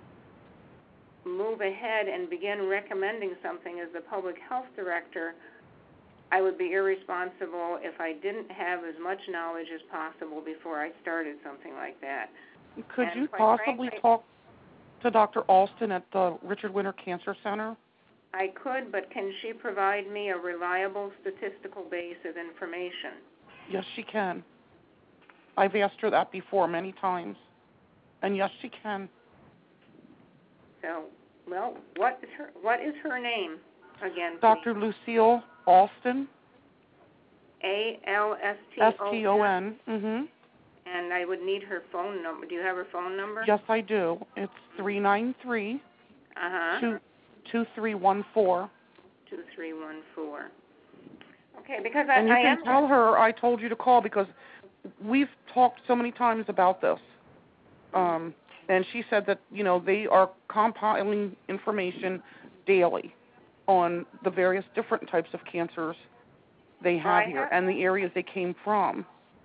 [SPEAKER 8] move ahead and begin recommending something as the public health director. I would be irresponsible if I didn't have as much knowledge as possible before I started something like that.
[SPEAKER 4] Could
[SPEAKER 8] And
[SPEAKER 4] you
[SPEAKER 8] quite
[SPEAKER 4] possibly
[SPEAKER 8] frankly,
[SPEAKER 4] talk to Dr. Alston at the Richard Winter Cancer Center?
[SPEAKER 8] I could, but can she provide me a reliable statistical base of information?
[SPEAKER 4] Yes, she can. I've asked her that before many times. And yes, she can.
[SPEAKER 8] So, well, what is her name again?
[SPEAKER 4] Dr. Lucille Alston.
[SPEAKER 8] Alston.
[SPEAKER 4] Ston. Mm-hmm.
[SPEAKER 8] And I would need her phone number. Do you have her phone number?
[SPEAKER 4] Yes, I do. It's 393 2314.
[SPEAKER 8] 2314. Okay, because
[SPEAKER 4] and you can tell her I told you to call because we've talked so many times about this. And she said that, they are compiling information daily on the various different types of cancers they have here and the areas they came from.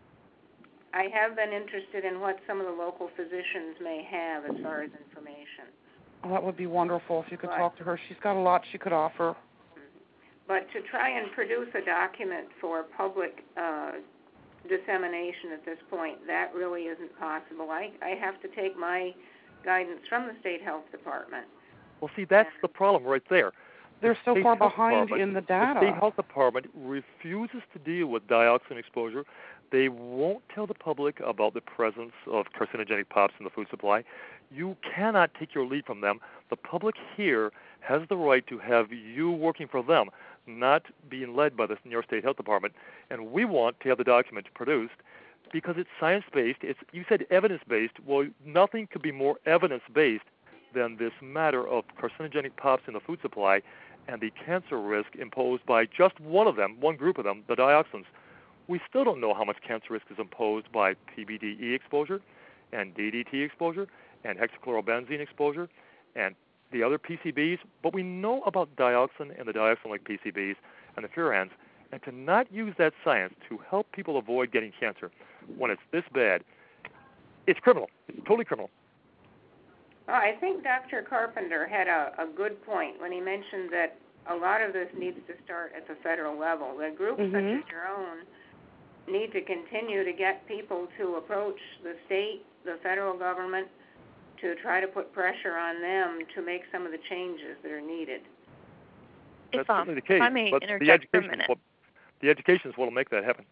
[SPEAKER 8] I have been interested in what some of the local physicians may have as far as information.
[SPEAKER 4] Oh, that would be wonderful if you could talk to her. She's got a lot she could offer.
[SPEAKER 8] But to try and produce a document for public dissemination at this point, that really isn't possible. I have to take my guidance from the State Health Department.
[SPEAKER 1] Well, see, that's the problem right there.
[SPEAKER 4] They're so far behind in the data.
[SPEAKER 1] The State Health Department refuses to deal with dioxin exposure. They won't tell the public about the presence of carcinogenic POPs in the food supply. You cannot take your lead from them. The public here has the right to have you working for them, not being led by the New York State Health Department. And we want to have the document produced because it's science-based. You said evidence-based. Well, nothing could be more evidence-based than this matter of carcinogenic POPs in the food supply and the cancer risk imposed by just one group of them, the dioxins. We still don't know how much cancer risk is imposed by PBDE exposure and DDT exposure and hexachlorobenzene exposure and the other PCBs, but we know about dioxin and the dioxin-like PCBs and the furans, and to not use that science to help people avoid getting cancer when it's this bad, it's criminal. It's totally criminal.
[SPEAKER 8] Well, I think Dr. Carpenter had a good point when he mentioned that a lot of this needs to start at the federal level. The groups such as your own need to continue to get people to approach the state, the federal government, to try to put pressure on them to make some of the changes that are needed.
[SPEAKER 1] That's certainly the case.
[SPEAKER 9] If I may interject for a minute.
[SPEAKER 1] The education is what will make that happen.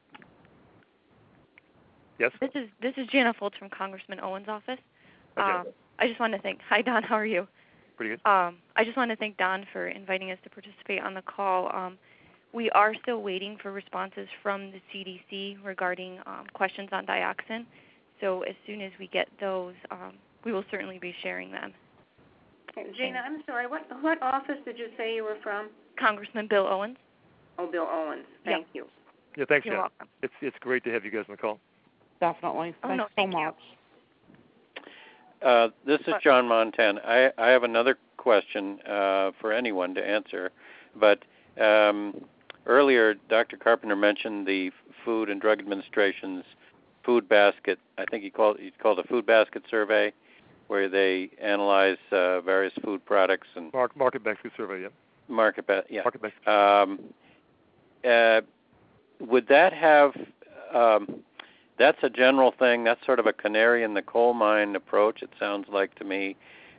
[SPEAKER 1] Yes?
[SPEAKER 9] This is Jana Foltz from Congressman Owen's office.
[SPEAKER 1] Okay.
[SPEAKER 9] I just want to thank. Hi, Don. How are you?
[SPEAKER 1] Pretty good.
[SPEAKER 9] I just want to thank Don for inviting us to participate on the call. We are still waiting for responses from the CDC regarding questions on dioxin. So as soon as we get those, we will certainly be sharing them.
[SPEAKER 8] Gina, I'm sorry. What office did you say you were from?
[SPEAKER 9] Congressman Bill Owens.
[SPEAKER 8] Oh, Bill Owens. Thank you.
[SPEAKER 1] Yeah, thanks,
[SPEAKER 9] You're
[SPEAKER 1] Jana.
[SPEAKER 9] welcome.
[SPEAKER 1] It's great to have you guys on the call.
[SPEAKER 4] Definitely. Thanks so much.
[SPEAKER 3] This is John Montan. I have another question for anyone to answer, but earlier Dr. Carpenter mentioned the Food and Drug Administration's food basket. I think he called a food basket survey, where they analyze various food products and
[SPEAKER 1] market basket survey. Yeah.
[SPEAKER 3] Market basket. Would that have? That's a general thing. That's sort of a canary in the coal mine approach, it sounds like to me.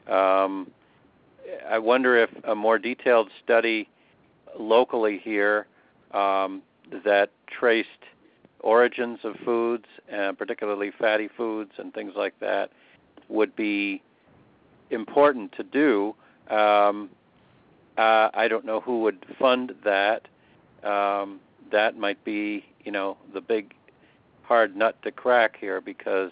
[SPEAKER 3] I wonder if a more detailed study locally here that traced origins of foods, particularly fatty foods and things like that, would be important to do. I don't know who would fund that. That might be, the big hard nut to crack here because,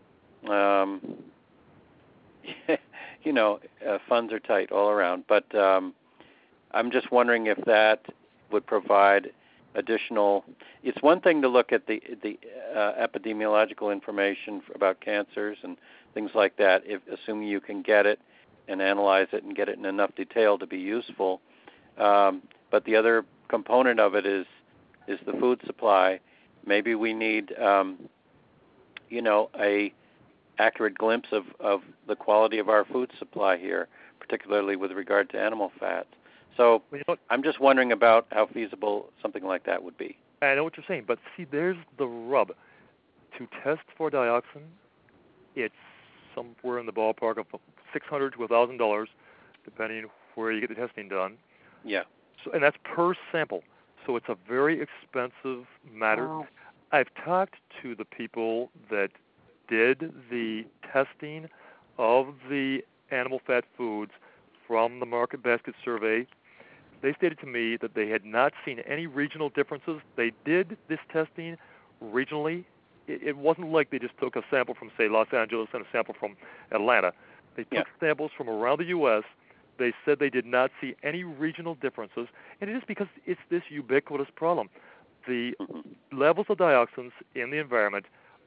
[SPEAKER 3] funds are tight all around. But I'm just wondering if that would provide additional. It's one thing to look at the epidemiological information about cancers and things like that, assuming you can get it and analyze it and get it in enough detail to be useful. But the other component of it is the food supply. Maybe we need, a accurate glimpse of the quality of our food supply here, particularly with regard to animal fat. So I'm just wondering about how feasible something like that would be.
[SPEAKER 1] I know what you're saying, but see, there's the rub. To test for dioxin, it's somewhere in the ballpark of $600 to $1,000, depending where you get the testing done.
[SPEAKER 3] Yeah.
[SPEAKER 1] So, and that's per sample. So it's a very expensive matter.
[SPEAKER 4] Wow.
[SPEAKER 1] I've talked to the people that did the testing of the animal fat foods from the Market Basket Survey. They stated to me that they had not seen any regional differences. They did this testing regionally. It wasn't like they just took a sample from, say, Los Angeles and a sample from Atlanta. They took samples from around the U.S. They said they did not see any regional differences, and it is because it's this ubiquitous problem. The levels of dioxins in the environment,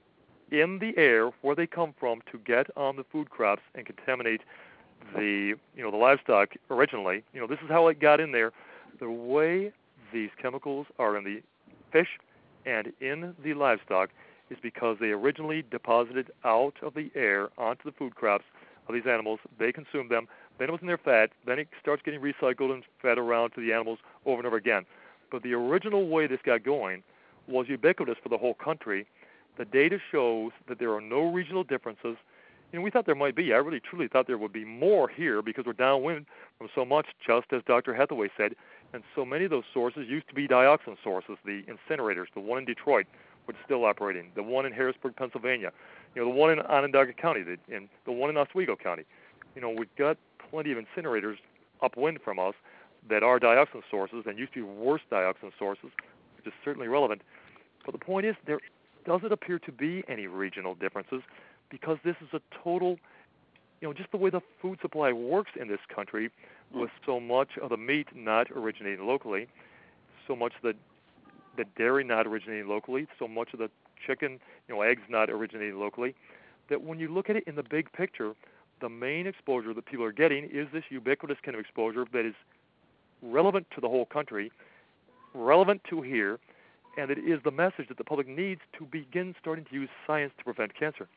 [SPEAKER 1] in the air, where they come from to get on the food crops and contaminate the livestock originally. This is how it got in there. The way these chemicals are in the fish and in the livestock is because they originally deposited out of the air onto the food crops of these animals. They consumed them. Then it was in their fat. Then it starts getting recycled and fed around to the animals over and over again. But the original way this got going was ubiquitous for the whole country. The data shows that there are no regional differences. We thought there might be. I really, truly thought there would be more here because we're downwind from so much, just as Dr. Hathaway said. And so many of those sources used to be dioxin sources, the incinerators, the one in Detroit, which is still operating, the one in Harrisburg, Pennsylvania, the one in Onondaga County, and the one in Oswego County. We've got plenty of incinerators upwind from us that are dioxin sources and used to be worse dioxin sources, which is certainly relevant. But the point is, there doesn't appear to be any regional differences because this is a total, just the way the food supply works in this country, with so much of the meat not originating locally, so much of the dairy not originating locally, so much of the chicken, eggs not originating locally, that when you look at it in the big picture, the main exposure that people are getting is this ubiquitous kind of exposure that is relevant to the whole country, relevant to here, and it is the message that the public needs to begin starting to use science to prevent cancer.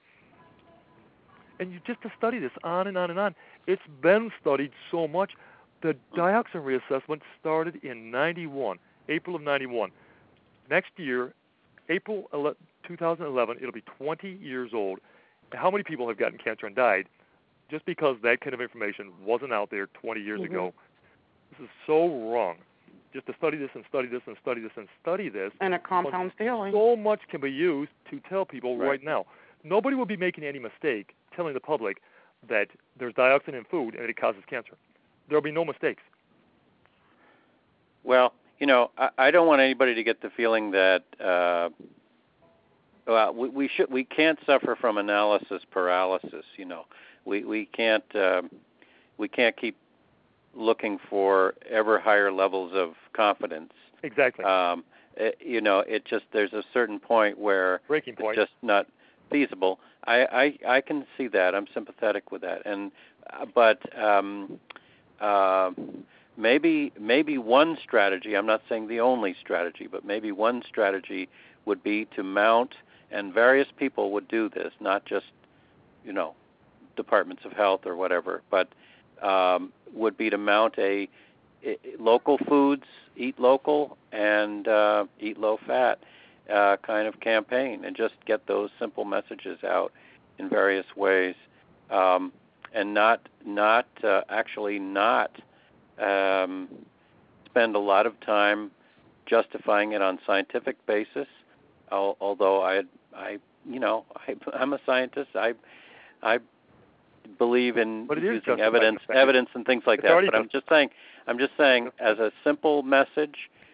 [SPEAKER 1] And just to study this on and on and on. It's been studied so much. The dioxin reassessment started in 91, April of 91. Next year, April 2011, it'll be 20 years old. How many people have gotten cancer and died just because that kind of information wasn't out there 20 years ago? This is so wrong. Just to study this and study this and study this and study this.
[SPEAKER 4] And it compounds daily.
[SPEAKER 1] So much can be used to tell people right now. Nobody will be making any mistake telling the public that there's dioxin in food and it causes cancer. There will be no mistakes.
[SPEAKER 3] Well, I don't want anybody to get the feeling that we can't suffer from analysis paralysis. We can't keep looking for ever higher levels of confidence.
[SPEAKER 1] Exactly.
[SPEAKER 3] There's a certain point where
[SPEAKER 1] breaking point.
[SPEAKER 3] It's just not feasible. I can see that. I'm sympathetic with that. But maybe one strategy, I'm not saying the only strategy, but maybe one strategy would be to mount, and various people would do this, not just, departments of health or whatever, but would be to mount a local foods, eat local, and eat low fat kind of campaign, and just get those simple messages out in various ways, and not spend a lot of time justifying it on scientific basis. Although I'm a scientist, I believe in using evidence and things like that. But I'm just saying, as a simple message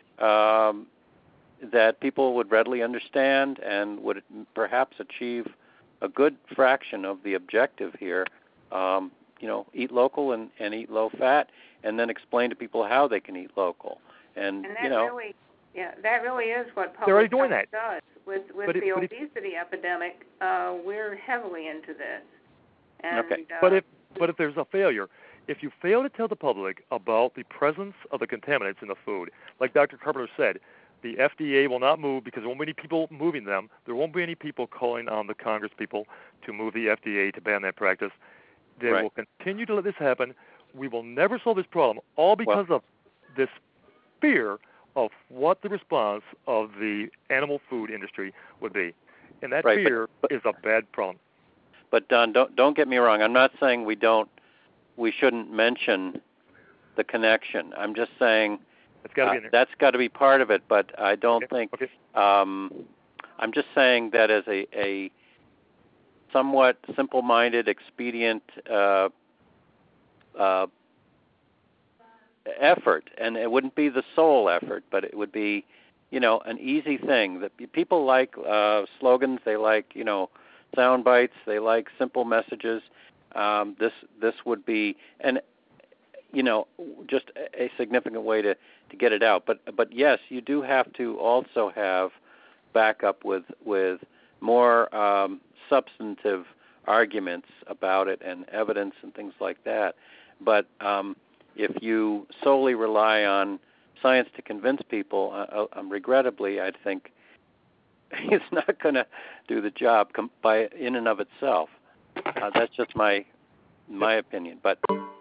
[SPEAKER 3] that people would readily understand and would perhaps achieve a good fraction of the objective here. Eat local and eat low fat, and then explain to people how they can eat local. And
[SPEAKER 8] that really is what public health does. With the obesity epidemic, we're heavily into this. And,
[SPEAKER 3] Okay.
[SPEAKER 1] But if there's a failure, if you fail to tell the public about the presence of the contaminants in the food, like Dr. Carpenter said, the FDA will not move because there won't be any people moving them. There won't be any people calling on the Congress people to move the FDA to ban that practice. They will continue to let this happen. We will never solve this problem, all because of this fear of what the response of the animal food industry would be. And that fear is a bad problem.
[SPEAKER 3] But Don, don't get me wrong. I'm not saying we shouldn't mention the connection. I'm just saying that's got to be part of it. But I don't think. Okay. I'm just saying that as a somewhat simple-minded, expedient effort, and it wouldn't be the sole effort, but it would be, an easy thing that people like slogans. They like, sound bites. They like simple messages. This would be, and just a significant way to get it out. But yes, you do have to also have backup with more substantive arguments about it and evidence and things like that. But if you solely rely on science to convince people, regrettably, I think it's not going to do the job by in and of itself. That's just my opinion, but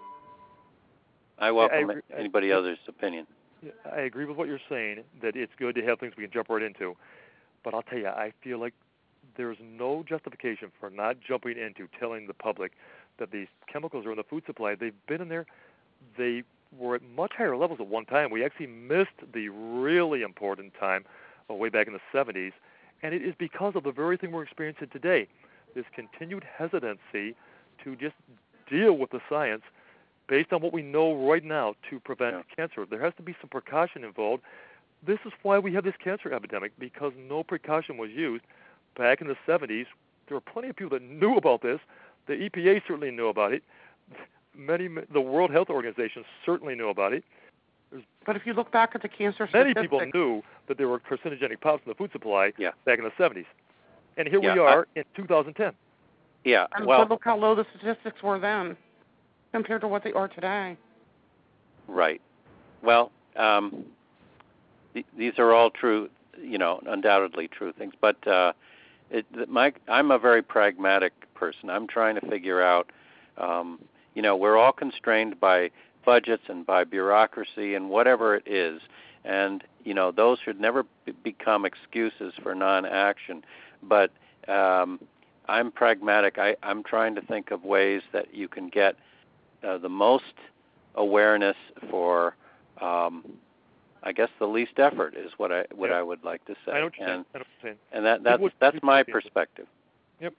[SPEAKER 3] I welcome anybody else's opinion.
[SPEAKER 1] I agree with what you're saying, that it's good to have things we can jump right into. But I'll tell you, I feel like there's no justification for not jumping into telling the public that these chemicals are in the food supply. They've been in there. They were at much higher levels at one time. We actually missed the really important time way back in the 70s, and it is because of the very thing we're experiencing today, this continued hesitancy to just deal with the science based on what we know right now to prevent cancer. There has to be some precaution involved. This is why we have this cancer epidemic, because no precaution was used back in the 70s. There were plenty of people that knew about this. The EPA certainly knew about it. The World Health Organization certainly knew about it.
[SPEAKER 4] But if you look back at the cancer
[SPEAKER 1] many
[SPEAKER 4] statistics,
[SPEAKER 1] people knew that there were carcinogenic pops in the food supply back in the 70s. And here we are in 2010.
[SPEAKER 3] Yeah,
[SPEAKER 4] and but look how low the statistics were then compared to what they are today.
[SPEAKER 3] Right. Well, these are all true, undoubtedly true things. But I'm a very pragmatic person. I'm trying to figure out, we're all constrained by budgets and by bureaucracy and whatever it is. And, those should never become excuses for non-action. But I'm pragmatic. I'm trying to think of ways that you can get the most awareness for, I guess, the least effort is what I would like to say.
[SPEAKER 1] I understand.
[SPEAKER 3] And that's my perspective.
[SPEAKER 1] Yep.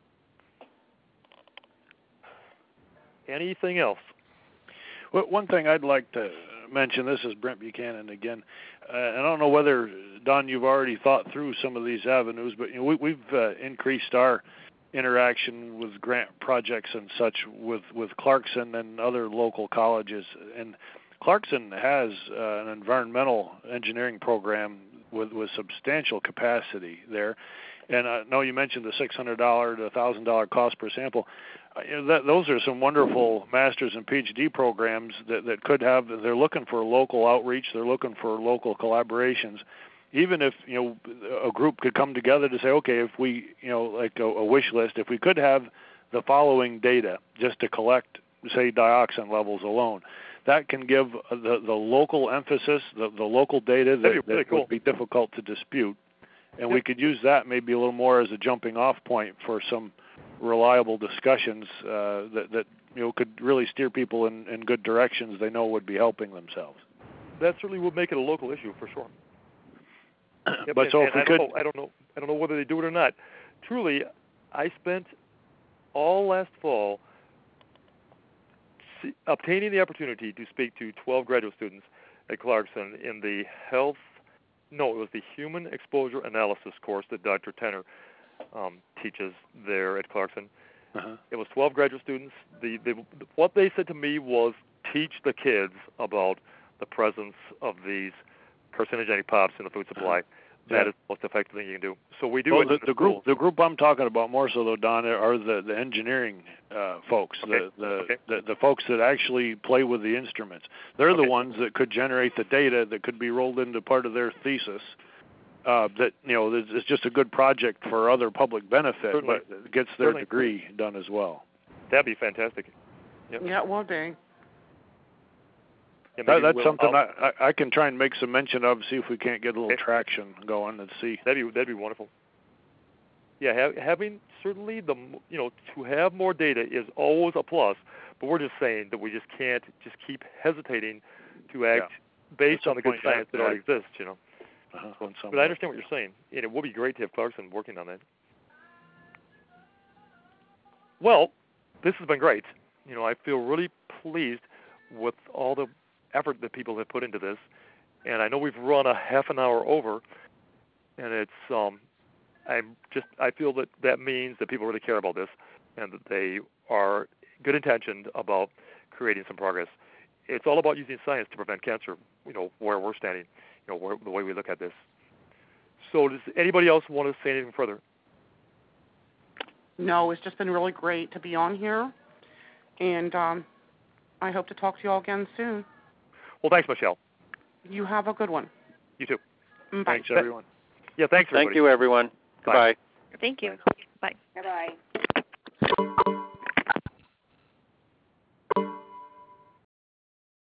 [SPEAKER 1] Anything else?
[SPEAKER 7] Well, one thing I'd like to mention, this is Brent Buchanan again. I don't know whether, Don, you've already thought through some of these avenues, but we've increased our interaction with grant projects and such with Clarkson and other local colleges. And Clarkson has an environmental engineering program with substantial capacity there. And I know you mentioned the $600 to $1,000 cost per sample. Those are some wonderful master's and PhD programs that could have. They're looking for local outreach. They're looking for local collaborations. Even if a group could come together to say, okay, if we like a wish list, if we could have the following data just to collect, say, dioxin levels alone, that can give the local emphasis, the local data that would be difficult to dispute. And we could use that maybe a little more as a jumping off point for some reliable discussions that could really steer people in good directions they know would be helping themselves.
[SPEAKER 1] That certainly would make it a local issue for sure.
[SPEAKER 7] But so if we could,
[SPEAKER 1] I don't know whether they do it or not. Truly, I spent all last fall obtaining the opportunity to speak to 12 graduate students at Clarkson in the Human Exposure Analysis course that Dr. Tenner teaches there at Clarkson.
[SPEAKER 7] Uh-huh.
[SPEAKER 1] It was 12 graduate students. What they said to me was, teach the kids about the presence of these carcinogenic pops in the food supply. that is the most effective thing you can do. So we do.
[SPEAKER 7] Well, the group I'm talking about more so though, Don, are the engineering folks,
[SPEAKER 1] okay.
[SPEAKER 7] the folks that actually play with the instruments. They're the ones that could generate the data that could be rolled into part of their thesis. That it's just a good project for other public benefit,
[SPEAKER 1] Certainly.
[SPEAKER 7] but it gets their degree done as well.
[SPEAKER 1] That'd be fantastic. Yep.
[SPEAKER 4] Yeah, it would be.
[SPEAKER 1] Yeah,
[SPEAKER 7] That's something I can try and make some mention of, see if we can't get a little traction going and see.
[SPEAKER 1] That'd be wonderful. Yeah, having certainly to have more data is always a plus, but we're just saying that we just can't just keep hesitating to act based on the good science that already exists. But I understand what you're saying, and it would be great to have Clarkson working on that. Well, this has been great. I feel really pleased with all the effort that people have put into this, and I know we've run a half an hour over, and it's I feel that means that people really care about this, and that they are good intentioned about creating some progress. It's all about using science to prevent cancer. Where we're standing, the way we look at this. So, does anybody else want to say anything further?
[SPEAKER 4] No, it's just been really great to be on here, and I hope to talk to you all again soon.
[SPEAKER 1] Well, thanks, Michelle.
[SPEAKER 4] You have a good one.
[SPEAKER 1] You too.
[SPEAKER 4] Bye.
[SPEAKER 7] Thanks, everyone.
[SPEAKER 1] Yeah, thanks, everybody.
[SPEAKER 3] Thank you, everyone. Goodbye.
[SPEAKER 9] Thank you. Bye.
[SPEAKER 8] Bye-bye.